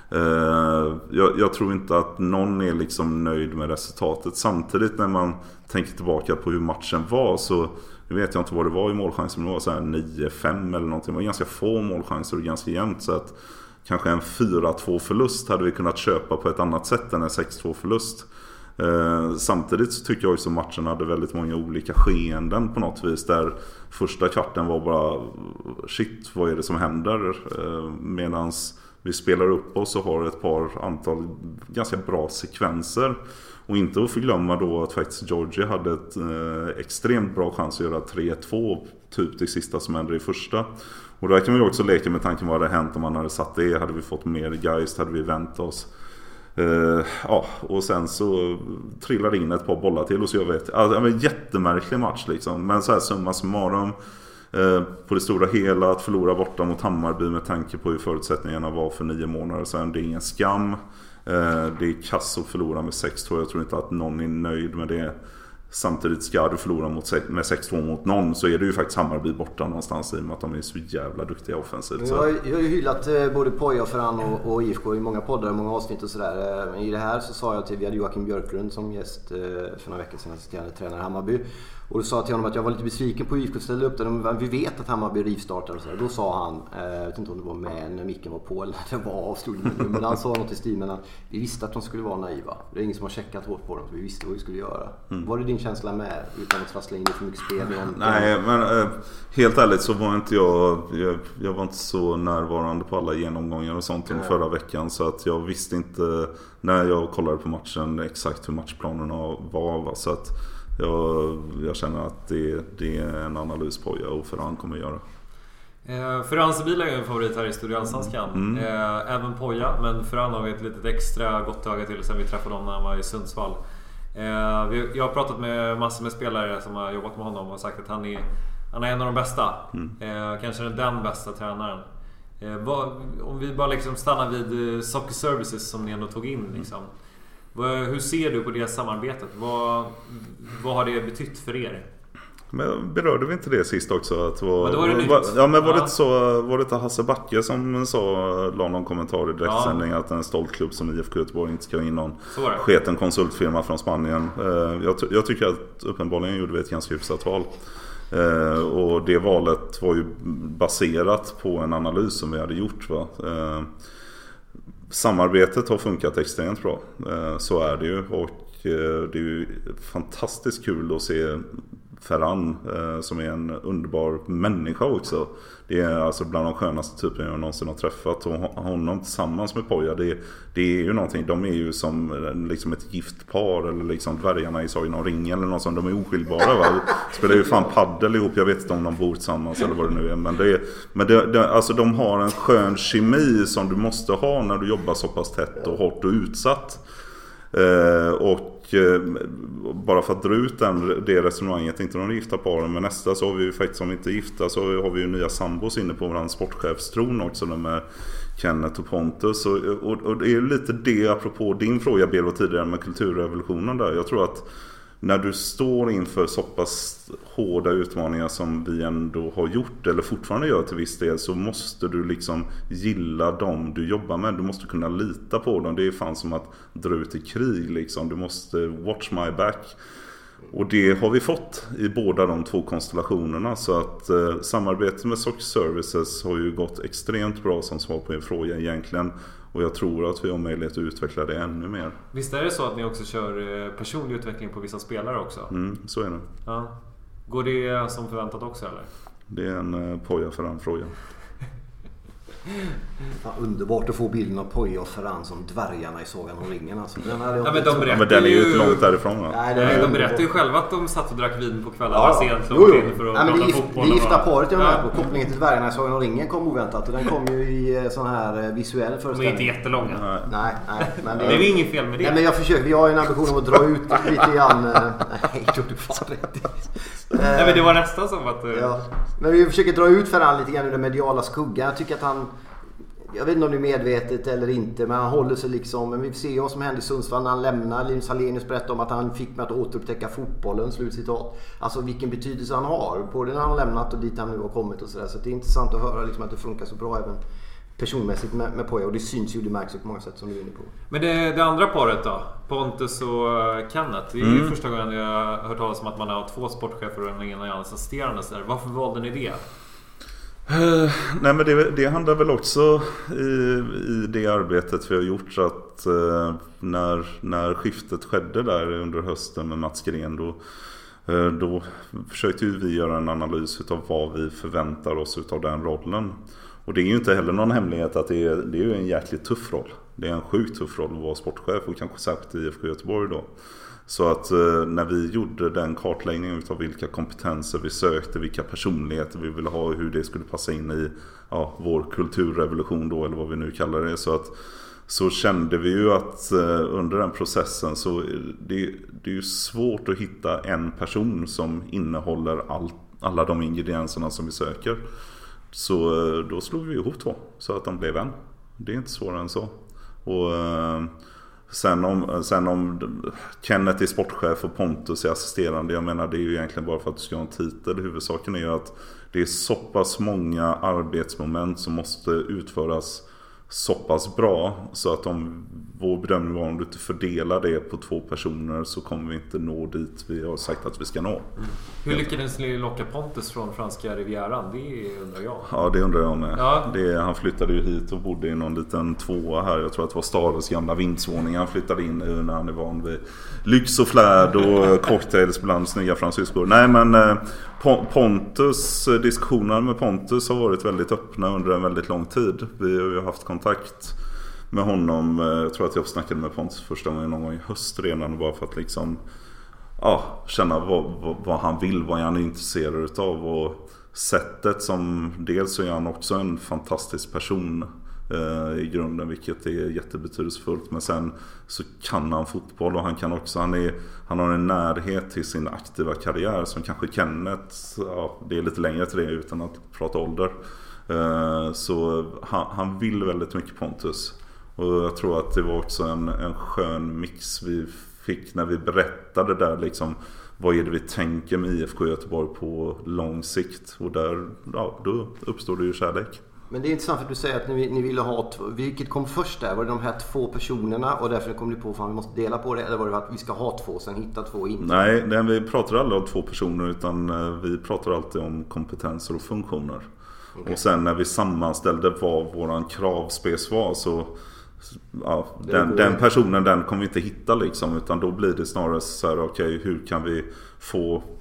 Jag, jag tror inte att någon är liksom nöjd med resultatet. Samtidigt när man tänker tillbaka på hur matchen var, så nu vet jag inte vad det var i målchanser, men det var så här nio fem eller någonting. Det var ganska få målchanser och ganska jämnt, så att kanske en fyra två förlust hade vi kunnat köpa på ett annat sätt än en sex två förlust. Eh, samtidigt så tycker jag också att matchen hade väldigt många olika skeenden på något vis, där första kvarten var bara shit, vad är det som händer? Eh, medans vi spelar upp oss och har ett par antal ganska bra sekvenser. Och inte att förglömma då att faktiskt Georgia hade ett eh, extremt bra chans att göra tre två typ det sista som hände i första. Och där kan vi också leka med tanken vad hade hänt om man hade satt det. Hade vi fått mer geist, hade vi vänt oss. Eh, ja, och sen så trillade in ett par bollar till och så gör vi ett, alltså, en jättemärklig match liksom. Men så här summa summarum, eh, på det stora hela, att förlora borta mot Hammarby med tanke på hur förutsättningarna var för nio månader sedan, det är ingen skam. Det är kass att förlora med sex två. Jag tror inte att någon är nöjd med det. Samtidigt ska du förlora mot, med sex två mot någon, så är det ju faktiskt Hammarby borta någonstans, i och med att de är så jävla duktiga offensivt. Jag har, jag har ju hyllat både Poja, Ferran och, och I F K i många poddar, många avsnitt och sådär. I det här så sa jag till, vi hade Joakim Björklund som gäst för några veckor sedan, assisterande tränare Hammarby. Och då sa jag till honom att jag var lite besviken på I F K att ställa upp där. Vi vet att Hammarby rivstartar och sådär. Då sa han, jag vet inte om det var med när micken var på eller det var avslutning, men han sa något i stil med att vi visste att de skulle vara naiva. Det är ingen som har checkat hårt på dem, så vi visste vad vi skulle göra. Mm. Var det din känsla med, utan att trassla in det för mycket spel? Nej, men äh, helt ärligt så var inte jag, jag jag var inte så närvarande på alla genomgångar och sånt under förra veckan, så att jag visste inte när jag kollade på matchen exakt hur matchplanerna var, va? Så att Jag, jag känner att det, det är en analys Poja och Ferran kommer att göra. Eh, Ferran Sibila är en favorit här i Studio Allsvenskan. Mm. eh, Även Poja, men Ferran har vi ett litet extra gott öga till sen vi träffade honom när han var i Sundsvall. eh, vi, Jag har pratat med massor med spelare som har jobbat med honom och sagt att han är, han är en av de bästa. mm. eh, Kanske den bästa tränaren. eh, vad, Om vi bara liksom stannar vid Soccer Services som ni ändå tog in liksom. Hur ser du på det samarbetet? Vad, vad har det betytt för er? Men berörde vi inte det sist också? Att var, men då var det var, nytt. Ja, men var ja. det inte så, var det inte Hasse Backe som sa, la någon kommentar i direktsändning, ja. att en stolt klubb som I F K Göteborg inte ska in någon sketen konsultfirma från Spanien. Jag, jag tycker att uppenbarligen gjorde vi ett ganska hyfsat val. Och det valet var ju baserat på en analys som vi hade gjort, va? Samarbetet har funkat extremt bra, så är det ju, och det är ju fantastiskt kul att se Ferran eh, som är en underbar människa också. Det är alltså bland de skönaste typen jag någonsin har träffat. Och honom tillsammans med Poja, det, det är ju någonting. De är ju som liksom ett gift par, eller liksom dvärgarna i Sagan om ringen eller något sånt. De är oskiljbara, va? Spelar ju fan paddel ihop. Jag vet inte om de bor tillsammans eller vad det nu är. Men, det är, men det, det, alltså de har en skön kemi som du måste ha när du jobbar så pass tätt och hårt och utsatt. Eh, och eh, bara för att dra ut den, det resonemanget, inte de gifta paren, men nästa så har vi ju faktiskt, som inte är gifta, så har vi ju nya sambos inne på våran sportchefstron också, med Kenneth och Pontus, och, och, och det är ju lite det apropå din fråga Belo tidigare med kulturrevolutionen där. Jag tror att när du står inför så pass hårda utmaningar som vi ändå har gjort eller fortfarande gör till viss del, så måste du liksom gilla dem du jobbar med. Du måste kunna lita på dem. Det är fan som att dra ut i krig liksom. Du måste watch my back. Och det har vi fått i båda de två konstellationerna. Så att eh, samarbetet med Soccer Services har ju gått extremt bra, som svar på en fråga egentligen. Och jag tror att vi har möjlighet att utveckla det ännu mer. Visst är det så att ni också kör personlig utveckling på vissa spelare också? Mm, så är det. Ja. Går det som förväntat också eller? Det är en uh, Poja för en fråga. Ja, underbart att få bilden av Poja och Ferran som dvärgarna i Sagan om ringen. Alltså, den hade jag ja, men de ja, men den är ju inte långt därifrån. Va? Nej, Nej, de berättade ju själva att de satt och drack vin på kvällarna ja, sent jo, jo. In för att Nej, men det, fotboll. det gifta paret jag ja. med på. Kopplingen till dvärgarna i Sagan om ringen kom oväntat. Och den kom ju i sån här visuell föreställning. De är inte jättelånga. Nej, nej. nej men det, det är ju inget fel med det. Nej, men jag försöker. Vi har ju en ambition om att dra ut lite grann. Nej, jag tror du fan rätt. Nej, men det var nästan som att... Ja. Men vi försöker dra ut Ferran lite grann ur den mediala skuggan. Jag tycker att han... Jag vet inte om det är medvetet eller inte, men han håller sig liksom. Men vi ser ju vad som hände i Sundsvall när han lämnar. Linus Hallenius berättade om att han fick mig att återupptäcka fotbollen, slutcitat. Alltså vilken betydelse han har, både när han har lämnat och dit han nu har kommit och sådär. Så det är intressant att höra liksom att det funkar så bra även personmässigt med, med Poja. Och det syns ju, det märks på många sätt som du är inne på. Men det, det andra paret då, Pontus och Kenneth. Det är ju mm. första gången jag har hört talas om att man har två sportchefer och en ena assisterande. Varför valde ni det? Uh, nej men det, det handlar väl också i, i det arbetet vi har gjort, så att uh, när, när skiftet skedde där under hösten med Mats Gren, då, uh, då försökte vi göra en analys av vad vi förväntar oss av den rollen. Och det är ju inte heller någon hemlighet att det är, det är ju en jäkligt tuff roll. Det är en sjukt tuff roll att vara sportchef, och kanske särskilt i I F K Göteborg då. Så att eh, när vi gjorde den kartläggningen av vilka kompetenser vi sökte, vilka personligheter vi ville ha, hur det skulle passa in i ja, vår kulturrevolution då, eller vad vi nu kallar det, så att så kände vi ju att eh, under den processen så det, det är ju svårt att hitta en person som innehåller all, alla de ingredienserna som vi söker. Så eh, då slog vi ihop två så att de blev en. Det är inte svårare än så. Och eh, Sen om, sen om Kenneth är sportchef och Pontus är assisterande, jag menar det är ju egentligen bara för att du ska ha en titel. Huvudsaken är ju att det är så pass många arbetsmoment som måste utföras så pass bra, så att om vår bedömning var om du inte fördelar det på två personer så kommer vi inte nå dit vi har sagt att vi ska nå. Mm. Hur lyckades ni locka Pontus från franska rivieran? Det undrar jag. Ja, det undrar jag med. Ja. Det, han flyttade ju hit och bodde i någon liten tvåa här. Jag tror att det var Stades gamla vindsvåning han flyttade in i när han är van vid lyx och flärd och cocktails bland snygga fransyskor. Nej, men Pontus, diskussionerna med Pontus har varit väldigt öppna under en väldigt lång tid. Vi har ju haft kontakt med honom. Jag tror att jag snackade med Pontus första gången någon gång i höst redan, bara för att liksom ja, känna vad, vad, vad han vill, vad han är intresserad utav, och sättet som dels så är han också en fantastisk person eh, i grunden, vilket är jättebetydelsefullt, men sen så kan han fotboll, och han kan också han, är, han har en närhet till sin aktiva karriär som kanske Kenneth, ja, det är lite längre till det utan att prata ålder, eh, så han, han vill väldigt mycket, Pontus. Och jag tror att det var också en, en skön mix vi fick när vi berättade där liksom, vad är det vi tänker med I F K Göteborg på lång sikt, och där, ja, då uppstår det ju kärlek. Men det är intressant att du säger att ni, ni ville ha två, vilket kom först där? Var det de här två personerna och därför kom ni på att vi måste dela på det, eller var det att vi ska ha två sen hitta två in? Nej, det, vi pratar aldrig om två personer, utan vi pratar alltid om kompetenser och funktioner. Okay. Och sen när vi sammanställde vad våran kravspec var, så ja, den, den personen den kommer vi inte hitta liksom, utan då blir det snarare så här, okej, okay, hur kan vi få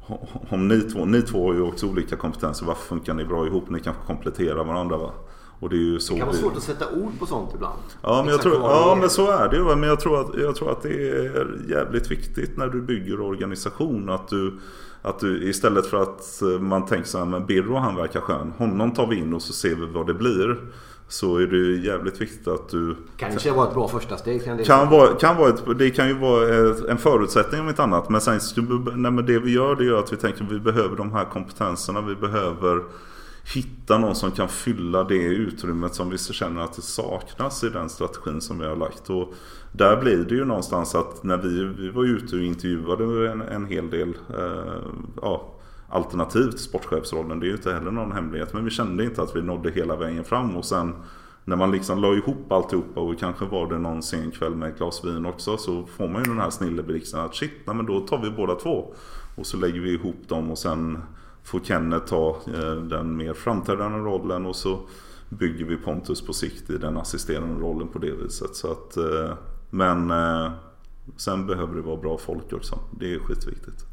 om ni två, ni två har ju också olika kompetenser, varför funkar ni bra ihop? Ni kanske kompletterar varandra, va? Och det är ju så det kan vara vi... svårt att sätta ord på sånt ibland. Ja, men, jag tror, ja men så är det ju. Men jag tror, att, jag tror att det är jävligt viktigt när du bygger organisation. Att du, att du istället för att man tänker så här, men Birro han verkar skön. Honom tar vi in och så ser vi vad det blir. Så är det jävligt viktigt att du... Kanske vara ett bra första steg. Kan det, kan vara, kan vara ett, det kan ju vara en förutsättning om inte annat. Men sen nej, men det vi gör, det gör att vi tänker att vi behöver de här kompetenserna. Vi behöver hitta någon som kan fylla det utrymmet som vi känner att det saknas i den strategin som vi har lagt. Och där blir det ju någonstans att när vi, vi var ute och intervjuade en, en hel del eh, ja, alternativ till sportchefsrollen. Det är ju inte heller någon hemlighet. Men vi kände inte att vi nådde hela vägen fram. Och sen när man liksom la ihop alltihopa och kanske var det någon sen kväll med ett glas vin också, så får man ju den här snilleblixten att shit, nej, men då tar vi båda två. Och så lägger vi ihop dem och sen får Kenneth ta eh, den mer framträdande rollen och så bygger vi Pontus på sikt i den assisterande rollen på det viset. Så att, eh, men eh, sen behöver det vara bra folk också. Det är skitviktigt.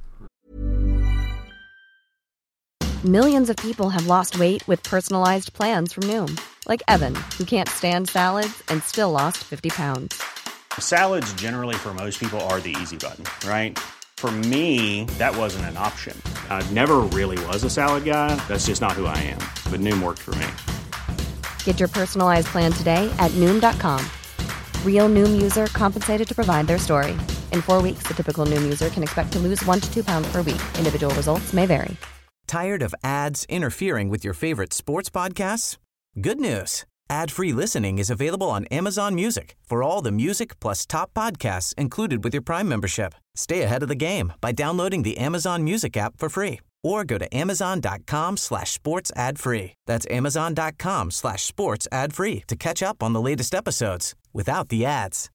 Millions of people have lost weight with personalized plans from Noom. Like Evan, who can't stand salads and still lost fifty pounds. Salads generally for most people are the easy button, right? For me, that wasn't an option. I never really was a salad guy. That's just not who I am. But Noom worked for me. Get your personalized plan today at Noom dot com. Real Noom user compensated to provide their story. In four weeks, the typical Noom user can expect to lose one to two pounds per week. Individual results may vary. Tired of ads interfering with your favorite sports podcasts? Good news. Ad-free listening is available on Amazon Music for all the music plus top podcasts included with your Prime membership. Stay ahead of the game by downloading the Amazon Music app for free or go to amazon.com slash sports ad free. That's amazon.com slash sports ad free to catch up on the latest episodes without the ads.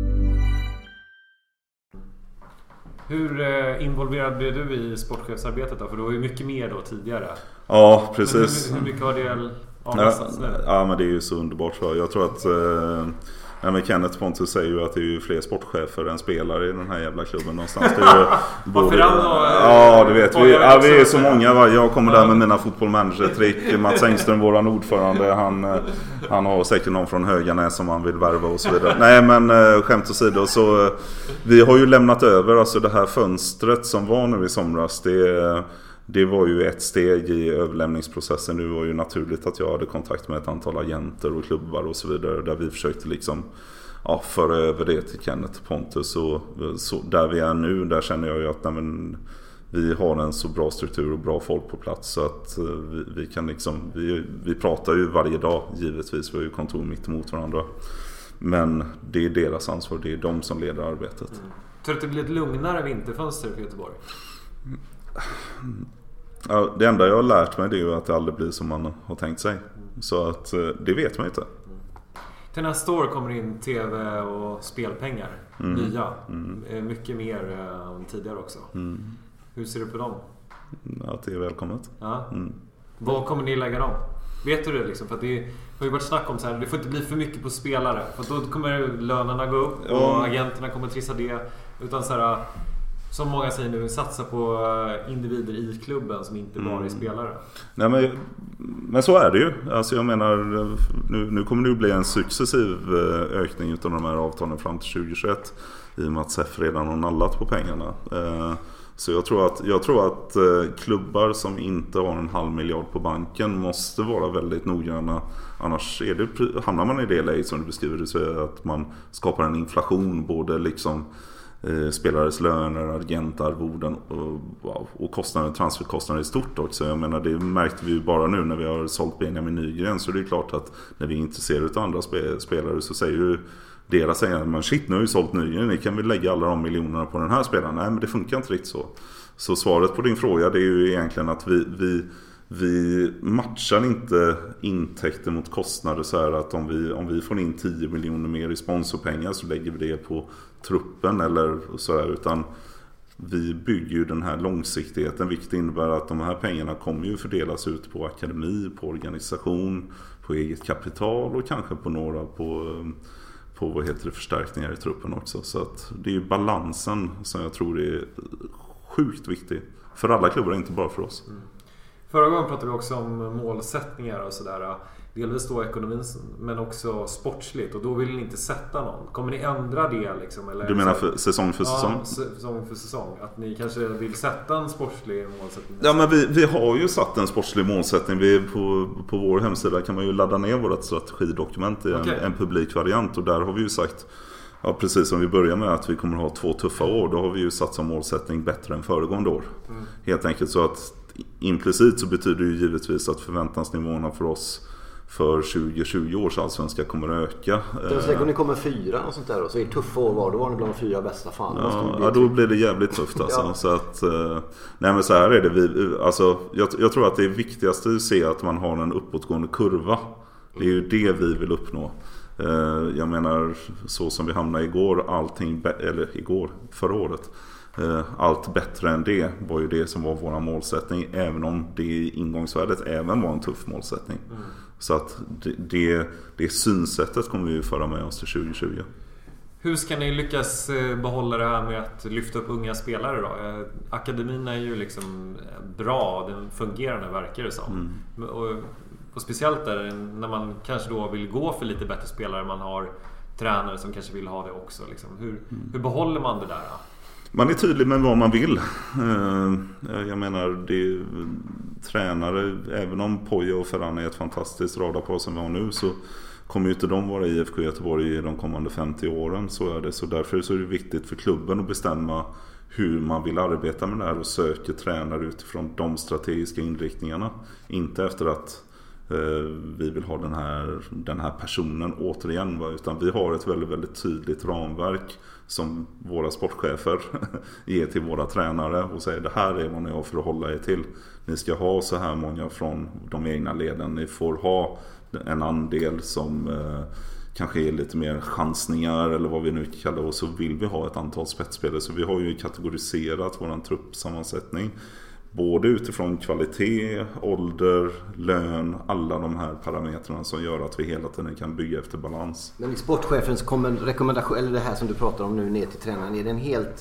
Hur eh, involverad blev du i sportchefsarbetet då? För du var ju mycket mer då tidigare. Ja, precis. Men hur, hur mycket har det avlastats nu? Ja, men det är ju så underbart. För jag tror att eh, ja, men Kenneth Pontus säger ju att det är ju fler sportchefer än spelare i den här jävla klubben någonstans. Det är ju både, ja, det vet vi. Ja, vi är så många. Va? Jag kommer där med mina fotbollmanager-trick. Mats Engström, våran ordförande, han, han har säkert någon från Höganäs som han vill värva och så vidare. Nej, men skämt åsido, så vi har ju lämnat över alltså det här fönstret som var nu i somras. Det Det var ju ett steg i överlämningsprocessen. Det var ju naturligt att jag hade kontakt med ett antal agenter och klubbar och så vidare. Där vi försökte liksom ja, föra över det till Kenneth Pontus. Och så där vi är nu, där känner jag ju att nej, men, vi har en så bra struktur och bra folk på plats. Så att vi, vi kan liksom, vi, vi pratar ju varje dag givetvis. Vi har ju kontor mitt emot varandra. Men det är deras ansvar, det är de som leder arbetet. Mm. Tror du att det blir ett lugnare vinterfönster för Göteborg? Ja, det enda jag har lärt mig det är ju att det aldrig blir som man har tänkt sig. Så att det vet man inte. Till nästa år kommer in tv och spelpengar. Mm. Nya. Mm. Mycket mer än tidigare också. Mm. Hur ser du på dem? Att det är välkommet. Ja. Mm. Vad kommer ni lägga dem? Vet du det liksom? För att det har ju varit snack om så här, det får inte bli för mycket på spelare. För då kommer lönerna gå upp och mm. agenterna kommer trissa det. Utan så här, som många säger nu, satsa på individer i klubben som inte bara är spelare. Nej, men, men så är det ju. Alltså jag menar, nu, nu kommer det ju bli en successiv ökning utav de här avtalen fram till tjugohundratjugoett. I och med att S E F redan har nallat på pengarna. Så jag tror att, jag tror att klubbar som inte har en halv miljard på banken måste vara väldigt noggranna. Annars är det, hamnar man i det läget som du beskriver det, så att man skapar en inflation både liksom spelares löner, agentarvoden och, wow, och kostnader, transferkostnader i stort också. Jag menar, det märkte vi ju bara nu när vi har sålt Benjamin Nygren, så det är klart att när vi är intresserade av andra spelare så säger ju deras säger man shit, nu har vi sålt Nygren, ni kan väl lägga alla de miljonerna på den här spelaren. Nej, men det funkar inte riktigt så. Så svaret på din fråga, det är ju egentligen att vi, vi Vi matchar inte intäkter mot kostnader så här att om vi, om vi får in tio miljoner mer i sponsorpengar så lägger vi det på truppen eller så här, utan vi bygger ju den här långsiktigheten, vilket innebär att de här pengarna kommer ju fördelas ut på akademi, på organisation, på eget kapital och kanske på några på, på vad heter det, förstärkningar i truppen också. Så att det är ju balansen som jag tror är sjukt viktig. För alla klubbar, inte bara för oss. Mm. Förra gången pratade vi också om målsättningar och sådär. Delvis då ekonomin men också sportsligt. Och då vill ni inte sätta någon. Kommer ni ändra det liksom? Eller du menar för, säsong för säsong? Ja, säsong för säsong. Att ni kanske vill sätta en sportslig målsättning? Ja, men vi, vi har ju satt en sportslig målsättning. Vi, på, på vår hemsida kan man ju ladda ner vårt strategidokument i en, okay. en publik variant. Och där har vi ju sagt, ja, precis som vi börjar med, att vi kommer att ha två tuffa år. Då har vi ju satt som målsättning bättre än föregående år. Mm. Helt enkelt så att implicit så betyder det ju givetvis att förväntansnivåerna för oss för tjugo tjugo års allsvenska kommer att öka. Tänk om ni kommer fyra och sånt där och så är det tuffa år var, då var ni bland de fyra bästa fan. Ja, ja, då blir det jävligt tufft alltså. Ja. Så att, nej men så här är det. Vi, alltså, jag, jag tror att det är viktigast att se att man har en uppåtgående kurva. Det är ju det vi vill uppnå. Jag menar, så som vi hamnade igår, allting, eller igår, förra året. Allt bättre än det var ju det som var vår målsättning, även om det i ingångsvärdet även var en tuff målsättning. Mm. Så att det, det, det synsättet kommer vi föra med oss till tjugo tjugo. Hur ska ni lyckas behålla det här med att lyfta upp unga spelare då? Akademin är ju liksom bra, den fungerar när verkar det som. Mm. Och, och speciellt där när man kanske då vill gå för lite bättre spelare, man har tränare som kanske vill ha det också. Liksom. Hur, mm. hur behåller man det där då? Man är tydlig med vad man vill. Jag menar, det är tränare, även om Poja och Ferran är ett fantastiskt radarpar som vi har nu, så kommer ju inte de vara i I F K Göteborg i de kommande femtio åren. Så är det. Så därför så är det viktigt för klubben att bestämma hur man vill arbeta med det här och söker tränare utifrån de strategiska inriktningarna. Inte efter att vi vill ha den här, den här personen återigen, va? Utan vi har ett väldigt, väldigt tydligt ramverk som våra sportchefer ger till våra tränare och säger, det här är vad ni har för att hålla er till. Ni ska ha så här många från de egna leden. Ni får ha en andel som eh, kanske är lite mer chansningar eller vad vi nu kallar det, och så vill vi ha ett antal spetsspelare. Så vi har ju kategoriserat våran truppsammansättning både utifrån kvalitet, ålder, lön, alla de här parametrarna som gör att vi hela tiden kan bygga efter balans. Men i sportchefens rekommendation, eller det här som du pratar om nu ner till tränaren, är den helt,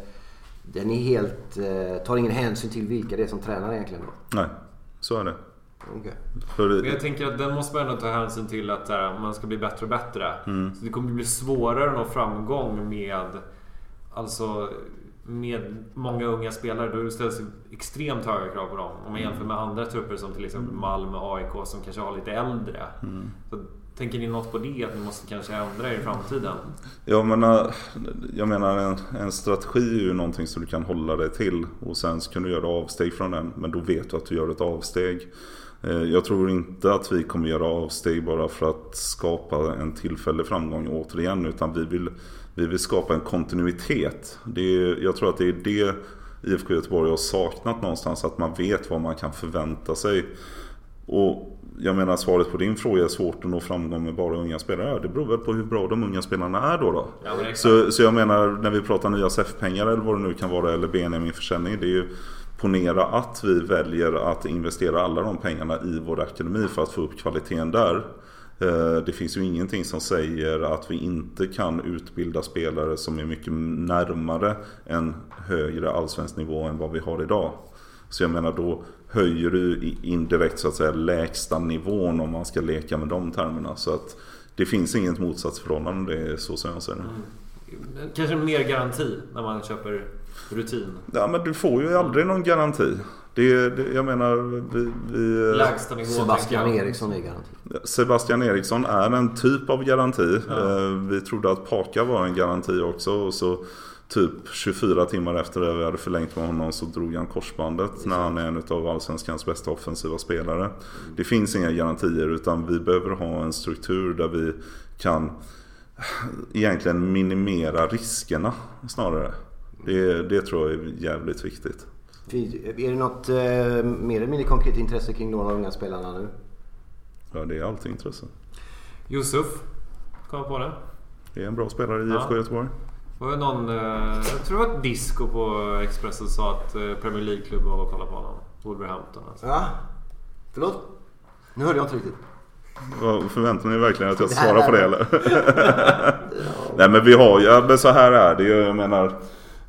den är helt, tar ingen hänsyn till vilka det är som tränar egentligen då? Nej, så är det. Okay. För det... Men jag tänker att den måste man ändå ta hänsyn till att här, man ska bli bättre och bättre. Mm. Så det kommer bli svårare att nå framgång med, alltså med många unga spelare. Då ställs extremt höga krav på dem om man jämför med andra trupper som till exempel Malmö och A I K som kanske har lite äldre. Mm. Så tänker ni något på det, att ni måste kanske ändra er i framtiden? Ja, men jag menar en, en strategi är ju någonting som du kan hålla dig till och sen så kan du göra avsteg från den, men då vet du att du gör ett avsteg. Jag tror inte att vi kommer göra avsteg bara för att skapa en tillfällig framgång återigen, utan vi vill, vi vill skapa en kontinuitet. Det är, jag tror att det är det I F K Göteborg har saknat någonstans, att man vet vad man kan förvänta sig. Och jag menar, svaret på din fråga är svårt att nå framgång med bara unga spelare. Det beror väl på hur bra de unga spelarna är då. då. Ja, så, så jag menar, när vi pratar nya S F-pengar eller vad det nu kan vara, eller B N M-försäljning, det är ju ponera att vi väljer att investera alla de pengarna i vår akademi för att få upp kvaliteten där. Det finns ju ingenting som säger att vi inte kan utbilda spelare som är mycket närmare en högre allsvensk nivå än vad vi har idag. Så jag menar, då höjer du indirekt så att säga lägsta nivån om man ska leka med de termerna. Så att det finns inget motsatsförhållande, det är så som jag ser det. Mm. Kanske mer garanti när man köper rutin. Ja, men du får ju aldrig någon garanti. Det, det, jag menar vi, vi, lägsta nivå, Sebastian Eriksson är garanti. Sebastian Eriksson är en typ av garanti. Ja. Vi trodde att Paka var en garanti också, och så typ tjugofyra timmar efter det vi hade förlängt med honom så drog han korsbandet när han är en av allsvenskans bästa offensiva spelare. Mm. Det finns inga garantier, utan vi behöver ha en struktur där vi kan egentligen minimera riskerna snarare. Det, det tror jag är jävligt viktigt. Är det något eh, mer eller mindre konkret intresse kring några av unga spelarna nu? Ja, det är alltid intresse. Yusuf, kom på det. Det är en bra spelare i I F K Göteborg. Det var någon, jag tror det var ett disco på Expressen sa att Premier League-klubb var att kolla på honom. Wolverhampton alltså. Ja, förlåt. Nu hörde jag inte riktigt. Förväntar ni verkligen att jag svarar på det eller? Nej, men vi har ju, men så här är det. Jag menar,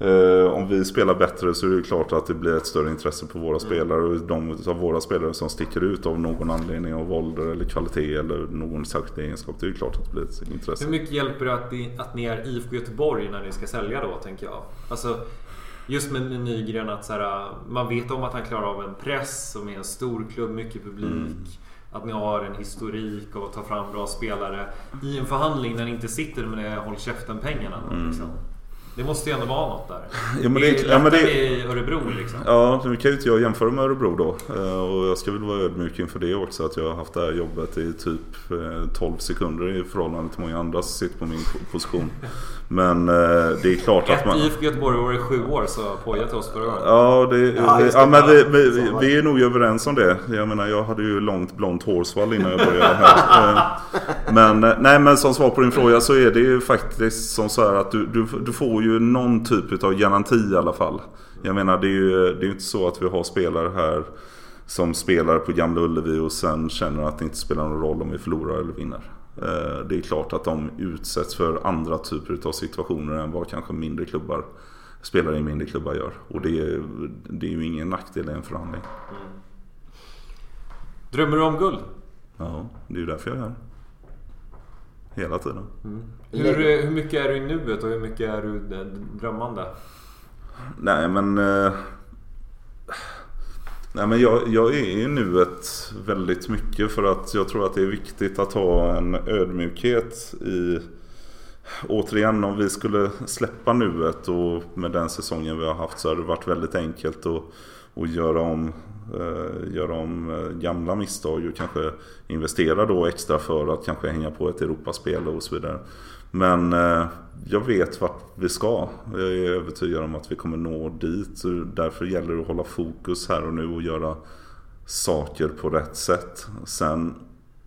Eh, om vi spelar bättre så är det klart att det blir ett större intresse på våra spelare. Och de av våra spelare som sticker ut av någon anledning av ålder eller kvalitet eller någon särskild egenskap, det är klart att det blir ett intresse. Hur mycket hjälper det att, det, att ni är I F K Göteborg när ni ska sälja då, tänker jag? Alltså, just med Nygren, att så här, man vet om att han klarar av en press som är en stor klubb, mycket publik. Mm. Att ni har en historik och tar fram bra spelare i en förhandling när ni inte sitter med det håll käften pengarna. Mm. Liksom. Det måste ju ändå vara något där. Ja, men det, det är ja, men det, i Örebro liksom. Ja, nu kan ju inte jag jämföra med Örebro då. Och jag ska väl vara ödmjuk inför det också, att jag har haft det här jobbet i typ tolv sekunder i förhållande till många andra som sitter på min position. Men det är klart att man... Ett I F K Göteborg var i sju år, så pågat oss förra året. Ja, det, ja, det, ja, men vi, vi, vi är nog överens om det. Jag menar, jag hade ju långt blont hårsvall innan jag började här. Men, nej, men som svar på din fråga så är det ju faktiskt som så här att du, du, du får ju någon typ av garanti i alla fall. Jag menar, det är ju det är ju inte så att vi har spelare här som spelar på Gamla Ullevi och sen känner att det inte spelar någon roll om vi förlorar eller vinner. Det är klart att de utsätts för andra typer av situationer än vad kanske mindre klubbar, spelare i mindre klubbar gör. Och det är, det är ju ingen nackdel i en förhandling. Mm. Drömmer du om guld? Ja, det är ju därför jag är här. Hela tiden. Mm. Hur, hur mycket är du i nuet och hur mycket är du drömmande? Nej, men... Eh, nej, men jag, jag är i nuet väldigt mycket för att jag tror att det är viktigt att ha en ödmjukhet i... Återigen, om vi skulle släppa nuet och med den säsongen vi har haft så har det varit väldigt enkelt att, att göra om... göra om gamla misstag och kanske investera då extra för att kanske hänga på ett Europaspel och så vidare. Men jag vet vart vi ska. Jag är övertygad om att vi kommer nå dit. Så därför gäller det att hålla fokus här och nu och göra saker på rätt sätt. Sen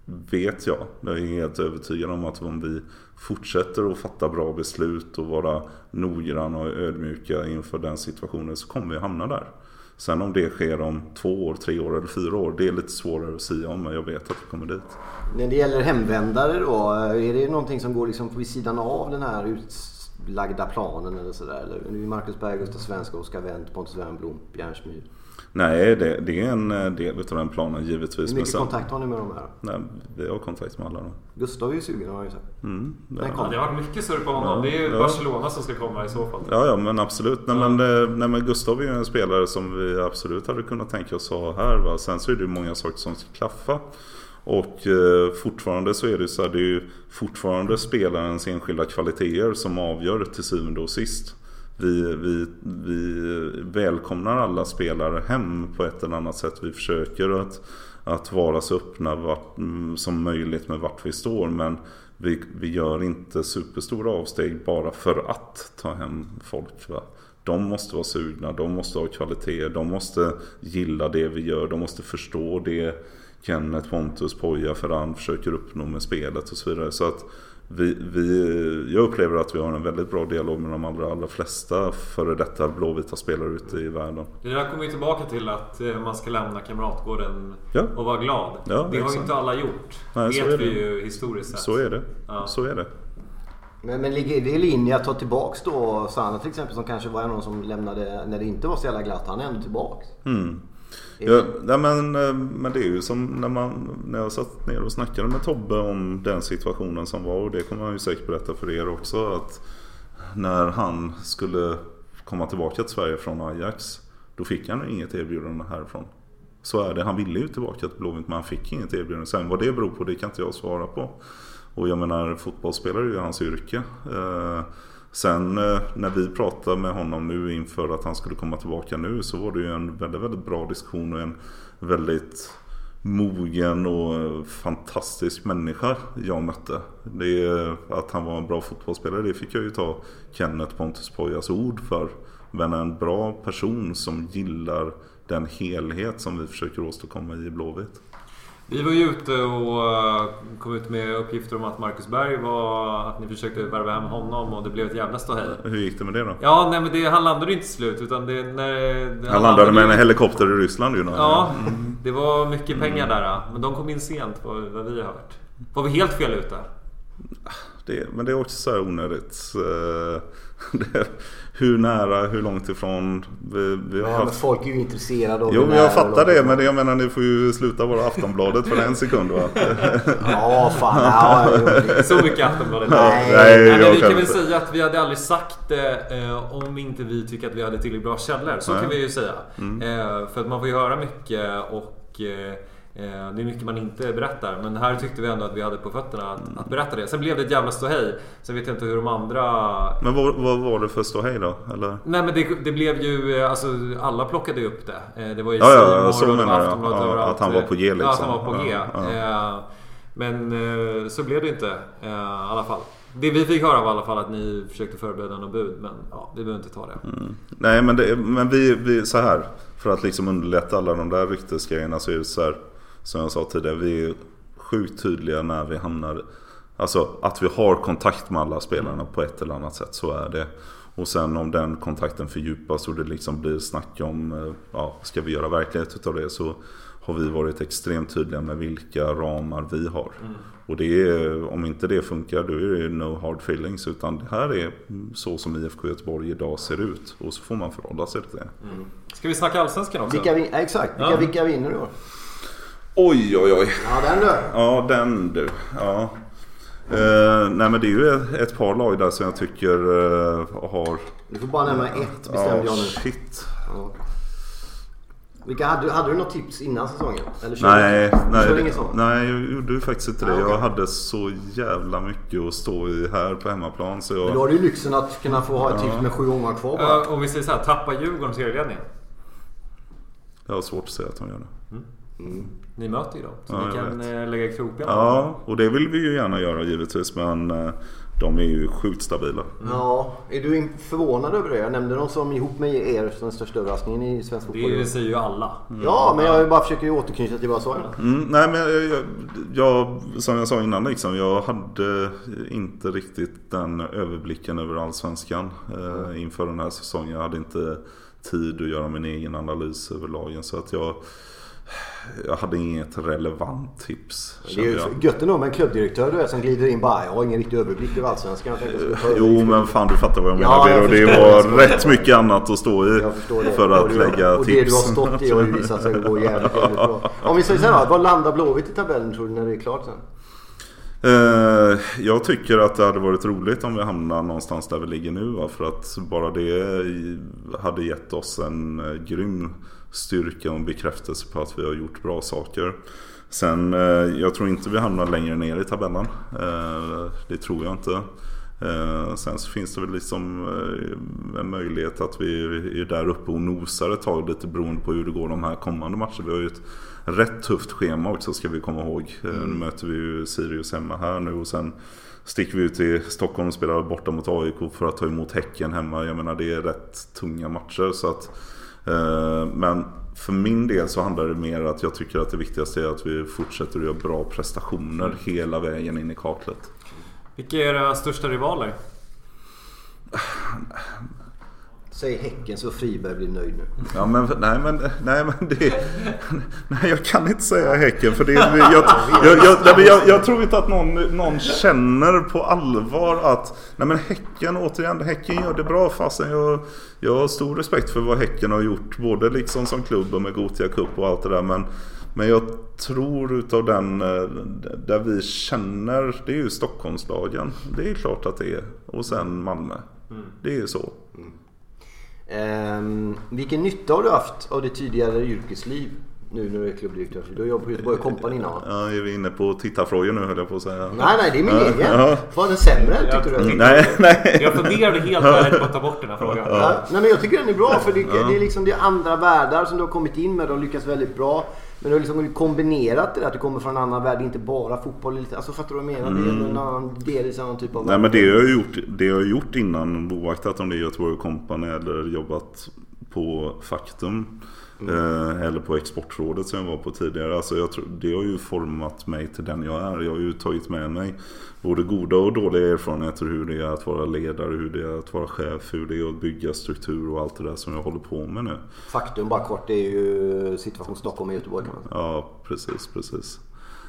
vet jag, jag är helt övertygad om att om vi fortsätter att fatta bra beslut och vara noggranna och ödmjuka inför den situationen så kommer vi hamna där. Sen om det sker om två år, tre år eller fyra år, det är lite svårare att säga om, men jag vet att vi kommer dit. När det gäller hemvändare då, är det någonting som går liksom vid sidan av den här utlagda planen eller sådär? Eller nu är Marcus Berg, Gustav Svensk, Oskar Wendt, Pontus Wernbloom, Bjärnsmyr? Nej, det, det är en del av den planen givetvis. Hur mycket sen, kontakt har ni med dem här? Nej, vi har kontakt med alla dem. Gustav är ju sugen, har jag ju sagt. Mm, ja. Ja, det har varit mycket surr på honom. Ja, det är ju ja. Barcelona som ska komma i så fall. Ja, ja men absolut. Nej, ja. men, nej, men Gustav är ju en spelare som vi absolut hade kunnat tänka oss ha här. Va? Sen så är det ju många saker som ska klaffa. Och eh, fortfarande så är det så här, det är ju fortfarande spelarens enskilda kvaliteter som avgör till syvende och sist. Vi, vi, vi välkomnar alla spelare hem på ett eller annat sätt. Vi försöker att, att vara så öppna vart, som möjligt med vart vi står. Men vi, vi gör inte superstora avsteg bara för att ta hem folk. Va? De måste vara sugna, de måste ha kvalitet, de måste gilla det vi gör. De måste förstå det Kenneth, Pontus, Poja, Ferran försöker uppnå med spelet och så vidare. Så att Vi, vi, jag upplever att vi har en väldigt bra dialog med de allra, allra flesta före detta blåvita spelare ute i världen. Det där kommer ju tillbaka till att man ska lämna Kamratgården ja. och vara glad. Ja, det har ju inte alla gjort. Nej, vet vi ju historiskt sett. Så är det. Ja. Så är det. Men, men ligger det i linje att ta tillbaks då Sanna till exempel, som kanske var någon som lämnade när det inte var så jävla glatt, han är ändå tillbaks. Mm. Ja, nej, men, men det är ju som när, man, när jag satt ner och snackade med Tobbe om den situationen som var, och det kommer han ju säkert berätta för er också, att när han skulle komma tillbaka till Sverige från Ajax, då fick han inget erbjudande härifrån. Så är det, han ville ju tillbaka till Blåvitt men han fick inget erbjudande. Sen vad det beror på, det kan inte jag svara på. Och jag menar, fotbollsspelare är ju hans yrke. eh, Sen när vi pratade med honom nu inför att han skulle komma tillbaka nu, så var det ju en väldigt, väldigt bra diskussion och en väldigt mogen och fantastisk människa jag mötte. Det, att han var en bra fotbollsspelare, det fick jag ju ta Kenneth, Pontus, Pojas ord för. Men en bra person som gillar den helhet som vi försöker åstadkomma i Blåvitt. Vi var ju ute och kom ut med uppgifter om att Marcus Berg var, att ni försökte värva hem honom och det blev ett jävla ståhej. Hur gick det med det då? Ja, nej men det, han landade inte till slut utan det, när, det, han, han landade med en helikopter i Ryssland ju. Ja, mm. det var mycket pengar där, men de kom in sent vad, vad vi har hört. Var vi helt fel ute? Det, men det är också så här onödigt. det, hur nära, hur långt ifrån vi, vi har ja, haft... men folk är ju intresserade av jo, det. Jo, jag fattar det, men det, jag menar, ni får ju sluta vara Aftonbladet för en sekund, va? Ja, fan. Ja, jo, så mycket Aftonbladet. Nej, nej, nej men vi kan kan väl säga att vi hade aldrig sagt det eh, om inte vi tycker att vi hade tillräckligt bra källor. Så nej. Kan vi ju säga. Mm. Eh, för att man får ju höra mycket och... Eh, det är mycket man inte berättar. Men här tyckte vi ändå att vi hade på fötterna att, att berätta det. Sen blev det ett jävla ståhej. Sen vet jag inte hur de andra... Men vad, vad var det för ståhej då? Eller? Nej men det, det blev ju... Alltså alla plockade ju upp det. Det var ju ja, Simon ja, så och menar jag. Aftonbladet Ja, att han var på G liksom. Ja, att han var på G. Ja, ja. Men så blev det inte i alla fall. Det vi fick höra var i alla fall att ni försökte förbereda något bud. Men ja, vi behöver inte ta det. Mm. Nej men, det, men vi, vi så här. För att liksom underlätta alla de där ryktesgrejerna så är det så här. Som jag sa tidigare, vi är sjukt tydliga när vi hamnar... Alltså att vi har kontakt med alla spelarna på ett eller annat sätt, så är det. Och sen om den kontakten fördjupas och det liksom blir snack om... Ja, ska vi göra verklighet utav det, så har vi varit extremt tydliga med vilka ramar vi har. Mm. Och det är, om inte det funkar, då är det no hard feelings. Utan det här är så som I F K Göteborg idag ser ut. Och så får man förhålla sig till det. Mm. Ska vi snacka allsvenskan också? Vilka, exakt, vilka, ja. vilka vinner då? Oj, oj, oj. Ja, den du. Ja, den du. Ja. Eh, nej, men det är ju ett, ett par lag där som jag tycker eh, har... Du får bara nämna ett, bestämde ja, jag nu. Shit. Ja. Vilka, hade, hade du något tips innan säsongen? Eller nej, nej, det, nej, jag gjorde ju faktiskt inte det. Ah, okay. Jag hade så jävla mycket att stå i här på hemmaplan. Så jag... Men då har du ju lyxen att kunna få ha ett tips ja. med sju gånger kvar bara. Uh, om vi säger så här, tappa Djurgården serieledningen. Jag har svårt att säga att de gör det. Mm. Mm. Ni möter ju dem, så ja, ni kan vet. lägga kroppen. Ja, och det vill vi ju gärna göra givetvis, men de är ju sjukt stabila. Mm. Ja, är du förvånad över det? Jag nämnde dem som ihop med er den största överraskningen i svensk fotboll. Det säger ju alla. Mm. Ja, men jag bara försöker återknyta till vad jag sa innan. Mm, nej, men jag, jag, som jag sa innan liksom, jag hade inte riktigt den överblicken över allsvenskan mm. eh, inför den här säsongen. Jag hade inte tid att göra min egen analys över lagen, så att jag Jag hade inget relevant tips. Det är ju gött nog med en klubbdirektör du är som glider in bara. Jag har ingen riktig överblick över allsvenskan. Jo, men fan, du fattar vad jag menar. Ja, och det var rätt mycket annat att stå i för att och lägga och tips. Och det du har stått i har ju visat sig gå jävligt, jävligt bra. Om vi säger så här, vad landar Blåvitt i tabellen tror du när det är klart sen? Uh, jag tycker att det hade varit roligt om vi hamnar någonstans där vi ligger nu, va? För att bara det hade gett oss en uh, grym styrka och en bekräftelse på att vi har gjort bra saker. Sen, uh, jag tror inte vi hamnar längre ner i tabellen. Uh, det tror jag inte. Uh, sen så finns det väl liksom uh, en möjlighet att vi är där uppe och nosar ett tag, lite beroende på hur det går de här kommande matcherna. Vi har ju ett rätt tufft schema också, ska vi komma ihåg. Mm. Nu möter vi ju Sirius hemma här nu och sen sticker vi ut till Stockholm och spelar borta mot A I K för att ta emot Häcken hemma. Jag menar, det är rätt tunga matcher, så att uh, men för min del så handlar det mer att jag tycker att det viktigaste är att vi fortsätter att göra bra prestationer mm. hela vägen in i kaklet. Vilka är era största rivaler? Säg Häcken så Friberg blir nöjd nu. Ja, men nej men nej men det nej, jag kan inte säga Häcken för det jag jag, jag, jag, jag, jag tror inte att någon någon känner på allvar att nej men Häcken återigen Häcken gör det bra, fastän jag jag har stor respekt för vad Häcken har gjort både liksom som klubb och med Gothia Cup och allt det där, men Men jag tror utav den där vi känner, det är ju Stockholmslagen. Det är klart att det är. Och sen Malmö. Mm. Det är ju så. Mm. Um, vilken nytta har du haft av det tidigare yrkesliv nu när du är klubbdirektör? Du har jobbat på Göteborg Company innan. Ja, är vi inne på tittarfrågor nu, höll jag på att säga. Nej, nej, det är min egen. Ja. Var den sämre, tyckte jag, du? Nej, nej. Jag funderade helt ärligt på att ta bort den här frågan. Ja. Ja. Nej, men jag tycker den är bra, för det, ja. det är liksom det är andra världar som du har kommit in med. De lyckas väldigt bra. Men du har liksom kombinerat det där att du kommer från en annan värld, inte bara fotboll. Alltså fattar du vad jag menar? Mm. Det är en annan del i samma typ av Nej, men det jag har gjort, det jag har gjort innan, oaktat om det är Göteborg Company eller jobbat på Faktum mm. eh, eller på Exportrådet som jag var på tidigare. Alltså jag tror, det har ju format mig till den jag är. Jag har ju tagit med mig både goda och dåliga erfarenheter hur det är att vara ledare, hur det är att vara chef, hur det är att bygga struktur och allt det där som jag håller på med nu. Faktum bara kort, det är ju situation Stockholm och Göteborg kan man säga. Ja, precis, precis.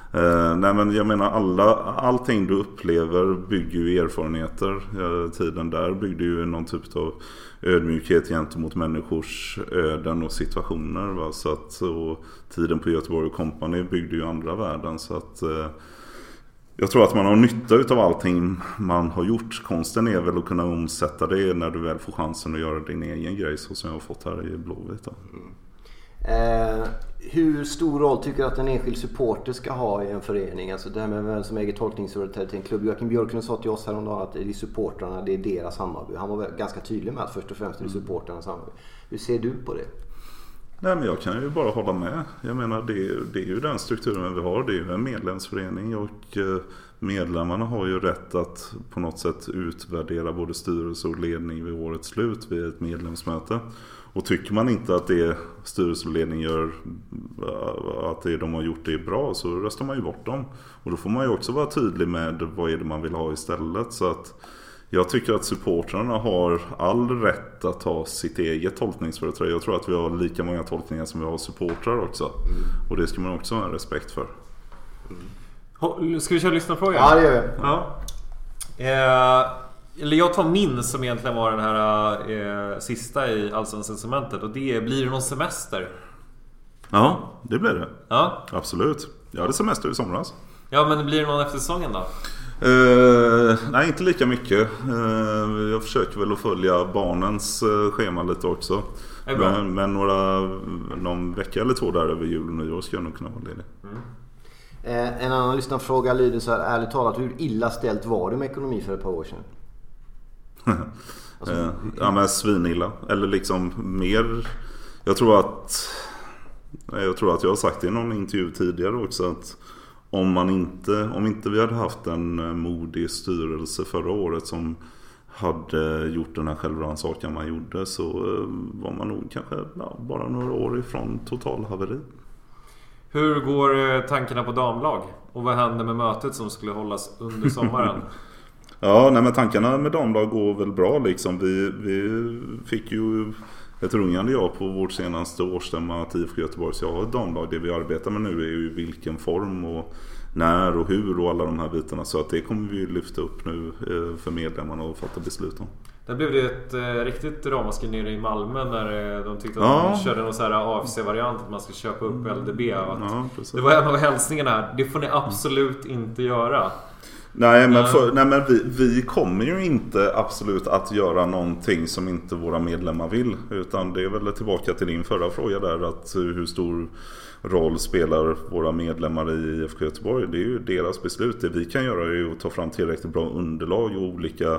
Uh, nej men jag menar alla, allting du upplever bygger ju erfarenheter. Uh, tiden där byggde ju någon typ av ödmjukhet gentemot människors öden och situationer. Va? Så att, och tiden på Göteborg Company byggde ju andra värden. Så att uh, jag tror att man har nytta utav allting man har gjort. Konsten är väl att kunna omsätta det när du väl får chansen att göra din egen grej, så som jag har fått här i Blåvitt. Mm. Eh, hur stor roll tycker du att en enskild supporter ska ha i en förening? Alltså det här med vem som äger tolkningsföreträde till en klubb. Joakim Björklund sa till oss häromdagen att det är supportrarna, det är deras Hammarby. Han var ganska tydlig med att först och främst är det supportrarnas Hammarby. Hur ser du på det? Nej, men jag kan ju bara hålla med. Jag menar det, det är ju den strukturen vi har. Det är ju en medlemsförening och medlemmarna har ju rätt att på något sätt utvärdera både styrelse och ledning vid årets slut vid ett medlemsmöte. Och tycker man inte att det styrelse och ledning gör, att det de har gjort det är bra, så röstar man ju bort dem. Och då får man ju också vara tydlig med vad är det man vill ha istället. Så att jag tycker att supportrarna har all rätt att ha sitt eget tolkningsföreträde. Jag tror att vi har lika många tolkningar som vi har supportrar också. Mm. Och det ska man också ha respekt för. Mm. Ska vi köra lyssnarfrågan? Ja, det gör vi. Ja. Eh, eller jag tar min som egentligen var den här eh, sista i Allsvenskan cementet. Och det är, blir det någon semester? Ja, det blir det. Ja. Absolut. Jag hade semester i somras. Ja, men blir det någon efter säsongen då? Uh, nej, inte lika mycket. Uh, jag försöker väl att följa barnens uh, schema lite också. Men, men några, någon vecka eller två där över jul och nyår ska jag nog kunna vara ledig. Mm. Eh, en annan lyssnarfråga lyder så här: ärligt talat, hur illa ställt var det med ekonomi för ett par år sedan? alltså, uh, ja, men svinilla. Eller liksom mer. Jag tror att Jag tror att jag har sagt det i någon intervju tidigare också, att Om, man inte, om inte vi hade haft en modig styrelse förra året som hade gjort den här självrannsakan man gjorde, så var man nog kanske ja, bara några år ifrån totalhaveri. Hur går tankarna på damlag? Och vad händer med mötet som skulle hållas under sommaren? ja, nej, men tankarna med damlag går väl bra liksom. Vi, vi fick ju ett rungande ja på vårt senaste årsstämma till I F K Göteborg. Så jag har ett damlag. Det vi arbetar med nu är ju vilken form och när och hur och alla de här bitarna. Så att det kommer vi lyfta upp nu för medlemmarna och fatta beslut om. Där blev det ett eh, riktigt ramaskri nere i Malmö när eh, de tyckte att ja. de körde någon så här A F C-variant att man ska köpa upp L D B. Och att ja, det var en av hälsningarna här. Det får ni absolut inte göra. Nej, men, för, nej, men vi, vi kommer ju inte absolut att göra någonting som inte våra medlemmar vill. Utan det är väl tillbaka till din förra fråga där, att hur stor roll spelar våra medlemmar i I F K Göteborg. Det är ju deras beslut. Det vi kan göra är ju att ta fram tillräckligt bra underlag och olika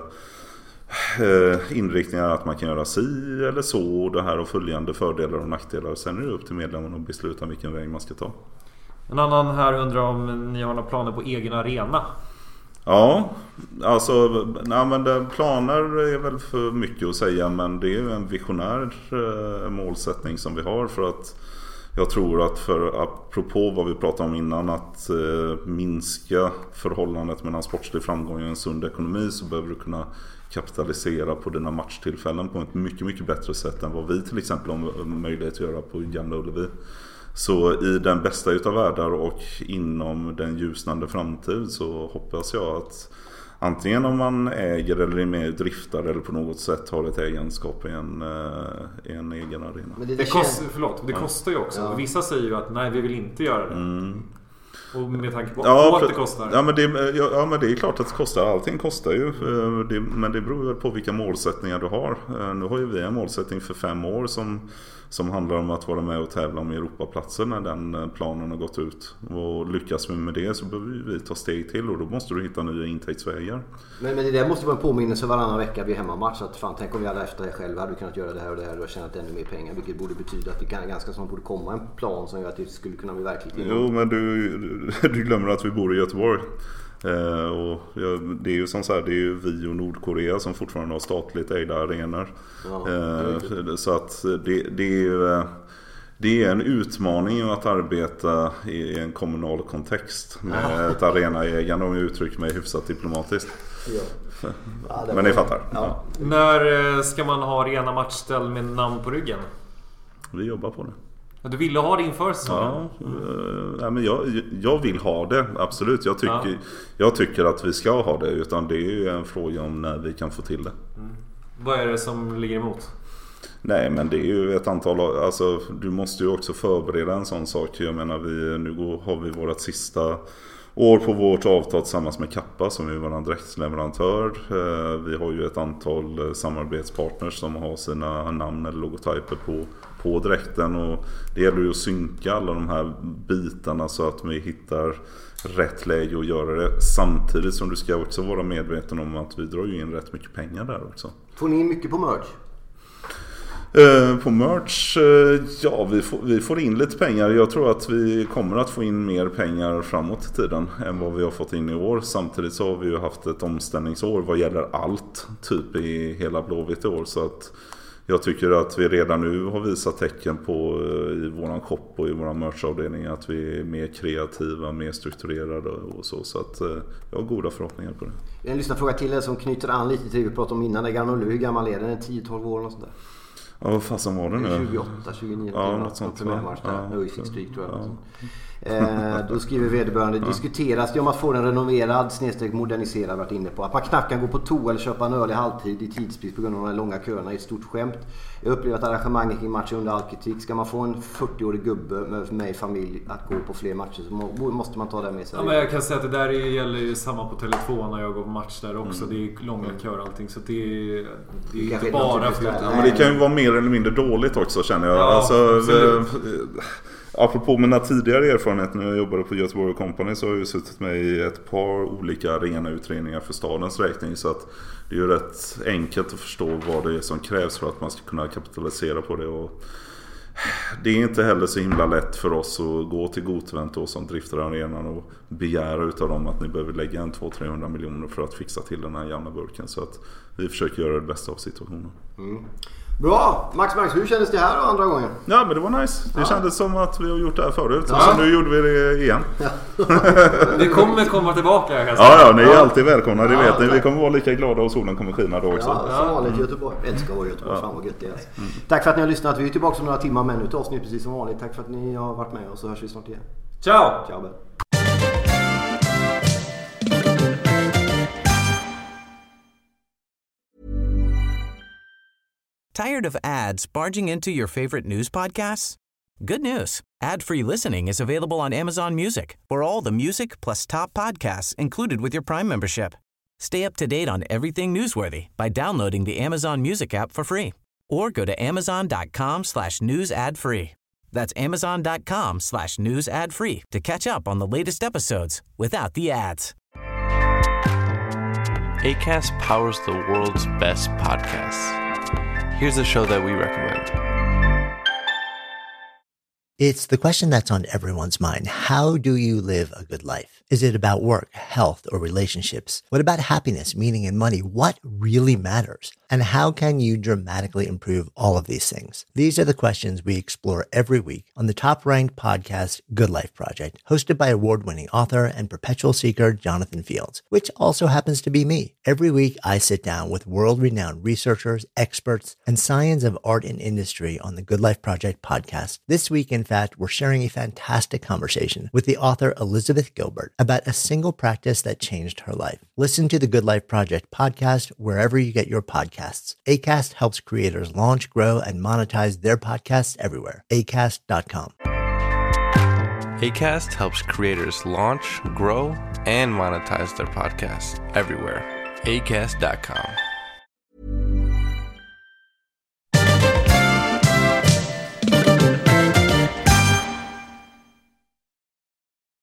eh, inriktningar, att man kan göra si eller så, och det här och följande fördelar och nackdelar. Sen är det upp till medlemmarna att besluta vilken väg man ska ta. En annan här undrar om ni har några planer på egen arena. Ja, alltså nej, men planer är väl för mycket att säga, men det är ju en visionär eh, målsättning som vi har, för att jag tror att för apropå vad vi pratade om innan, att eh, minska förhållandet mellan sportslig framgång och en sund ekonomi, så behöver du kunna kapitalisera på dina matchtillfällen på ett mycket mycket bättre sätt än vad vi till exempel har möjlighet att göra på Gamla Ullevi. Så i den bästa utav världar och inom den ljusnande framtid så hoppas jag att antingen om man äger eller är med driftar eller på något sätt har ett ägenskap i en, i en egen arena. Men det, det, kost, förlåt, det ja. kostar ju också. Ja. Vissa säger ju att nej, vi vill inte göra det. Mm. Och med tanke på ja, att det kostar. Ja men det, ja, ja men det är klart att det kostar. Allting kostar ju. Det, men det beror väl på vilka målsättningar du har. Nu har ju vi en målsättning för fem år som, som handlar om att vara med och tävla om Europaplatser när den planen har gått ut. Och lyckas vi med det så behöver vi ta steg till, och då måste du hitta nya intäktsvägar. Men, men det där måste vara en påminnelse varannan vecka vid hemmamatch, att fan, tänk om vi hade efter det själva hade vi kunnat göra det här och det här och tjänat ännu mer pengar, vilket borde betyda att vi kan ganska snart borde komma en plan som gör att det skulle kunna bli verkligt innan. Jo, men du, du glömmer att vi bor i Göteborg. Eh, och ja, det är ju som så här, det är ju vi och Nordkorea som fortfarande har statligt ägda arenor. Ja, eh, så att det, det är ju det är en utmaning att arbeta i en kommunal kontext med ja. ett arenaägande, om jag uttrycker mig hyfsat diplomatiskt. Ja. Ja, men ni fattar. Ja. När ska man ha rena matchställ med namn på ryggen? Vi jobbar på det. Du ville ha det inför säsongen? Ja, äh, men jag, jag vill ha det, absolut. Jag tycker, ja. jag tycker att vi ska ha det, utan det är ju en fråga om när vi kan få till det. Mm. Vad är det som ligger emot? Nej, men det är ju ett antal, alltså du måste ju också förbereda en sån sak. Jag menar, vi, nu går, har vi vårt sista år på vårt avtal tillsammans med Kappa som är vår direktleverantör. Vi har ju ett antal samarbetspartners som har sina namn eller logotyper på, på dräkten, och det gäller ju att synka alla de här bitarna så att vi hittar rätt läge att göra det, samtidigt som du ska också vara medveten om att vi drar ju in rätt mycket pengar där också. Får ni in mycket på merch? Uh, på merch, uh, ja vi får, vi får in lite pengar. Jag tror att vi kommer att få in mer pengar framåt i tiden än vad vi har fått in i år. Samtidigt så har vi ju haft ett omställningsår vad gäller allt typ i hela Blåvitt i år, så att jag tycker att vi redan nu har visat tecken på uh, i våran shop och i våran merchavdelning att vi är mer kreativa, mer strukturerade och så, så att uh, jag har goda förhoppningar på det. Jag lyssnar fråga till er som knyter an lite till det vi pratade om innan. Hur gammal är den? tio tolv år och sånt där? Ja, vad fasen var det nu? tjugoåtta tjugonio Ja, något sånt. Premiärmatch där. Ja, nu fick stryk tror jag. Ja. Eh, då skriver vederbörande, ja. Diskuteras det om att få en renoverad snedstreck moderniserad, varit inne på. Att man knappt kan gå på toa eller köpa en öl i halvtid i tidsbrist på grund av de långa köerna är ett stort skämt. Jag upplever att arrangemanget kring matchen under all kritik. Ska man få en fyrtioårig gubbe med mig familj att gå på fler matcher så måste man ta det med sig. Ja, men jag kan säga att det där gäller ju samma på Tele två när jag går på match där också. Mm. Det är långa köer och allting, så det är, det är inte bara för att... Ja, men det kan ju vara mer eller mindre dåligt också, känner jag. Ja, alltså, det, apropå mina tidigare erfarenheter när jag jobbade på Göteborg Company, så har jag ju suttit med i ett par olika rena utredningar för stadens räkning, så att det är ju rätt enkelt att förstå vad det är som krävs för att man ska kunna kapitalisera på det. Och det är inte heller så himla lätt för oss att gå till Gotvänt och som driftar arenan och begära utav dem att ni behöver lägga en två till trehundra miljoner för att fixa till den här jämna burken, så att vi försöker göra det bästa av situationen. Mm. Bra! Max, Max, hur kändes det här då andra gången? Ja, men det var nice. Det ja. kändes som att vi har gjort det här förut. Ja. Så nu gjorde vi det igen. Ja. Vi kommer komma tillbaka. Ja, ja, ni är alltid välkomna. Det ja, vet ni. Vi kommer vara lika glada och solen kommer skina då också. Ja, som vanligt Göteborg. Jag älskar att vara Göteborg. Ja. Fan vad gött det är. Mm. Tack för att ni har lyssnat. Vi är tillbaka om några timmar med nu till oss nu precis som vanligt. Tack för att ni har varit med och så hörs vi snart igen. Ciao! Ciao, Ben. Tired of ads barging into your favorite news podcasts? Good news. Ad-free listening is available on Amazon Music for all the music plus top podcasts included with your Prime membership. Stay up to date on everything newsworthy by downloading the Amazon Music app for free or go to amazon.com slash news ad free. That's amazon.com slash news ad free to catch up on the latest episodes without the ads. Acast powers the world's best podcasts. Here's a show that we recommend. It's the question that's on everyone's mind. How do you live a good life? Is it about work, health, or relationships? What about happiness, meaning, and money? What really matters? And how can you dramatically improve all of these things? These are the questions we explore every week on the top-ranked podcast, Good Life Project, hosted by award-winning author and perpetual seeker Jonathan Fields, which also happens to be me. Every week, I sit down with world-renowned researchers, experts, and science of art and industry on the Good Life Project podcast. This week, in fact, we're sharing a fantastic conversation with the author Elizabeth Gilbert about a single practice that changed her life. Listen to the Good Life Project podcast wherever you get your podcasts. Acast helps creators launch, grow, and monetize their podcasts everywhere. acast dot com. Acast helps creators launch, grow, and monetize their podcasts everywhere. acast dot com.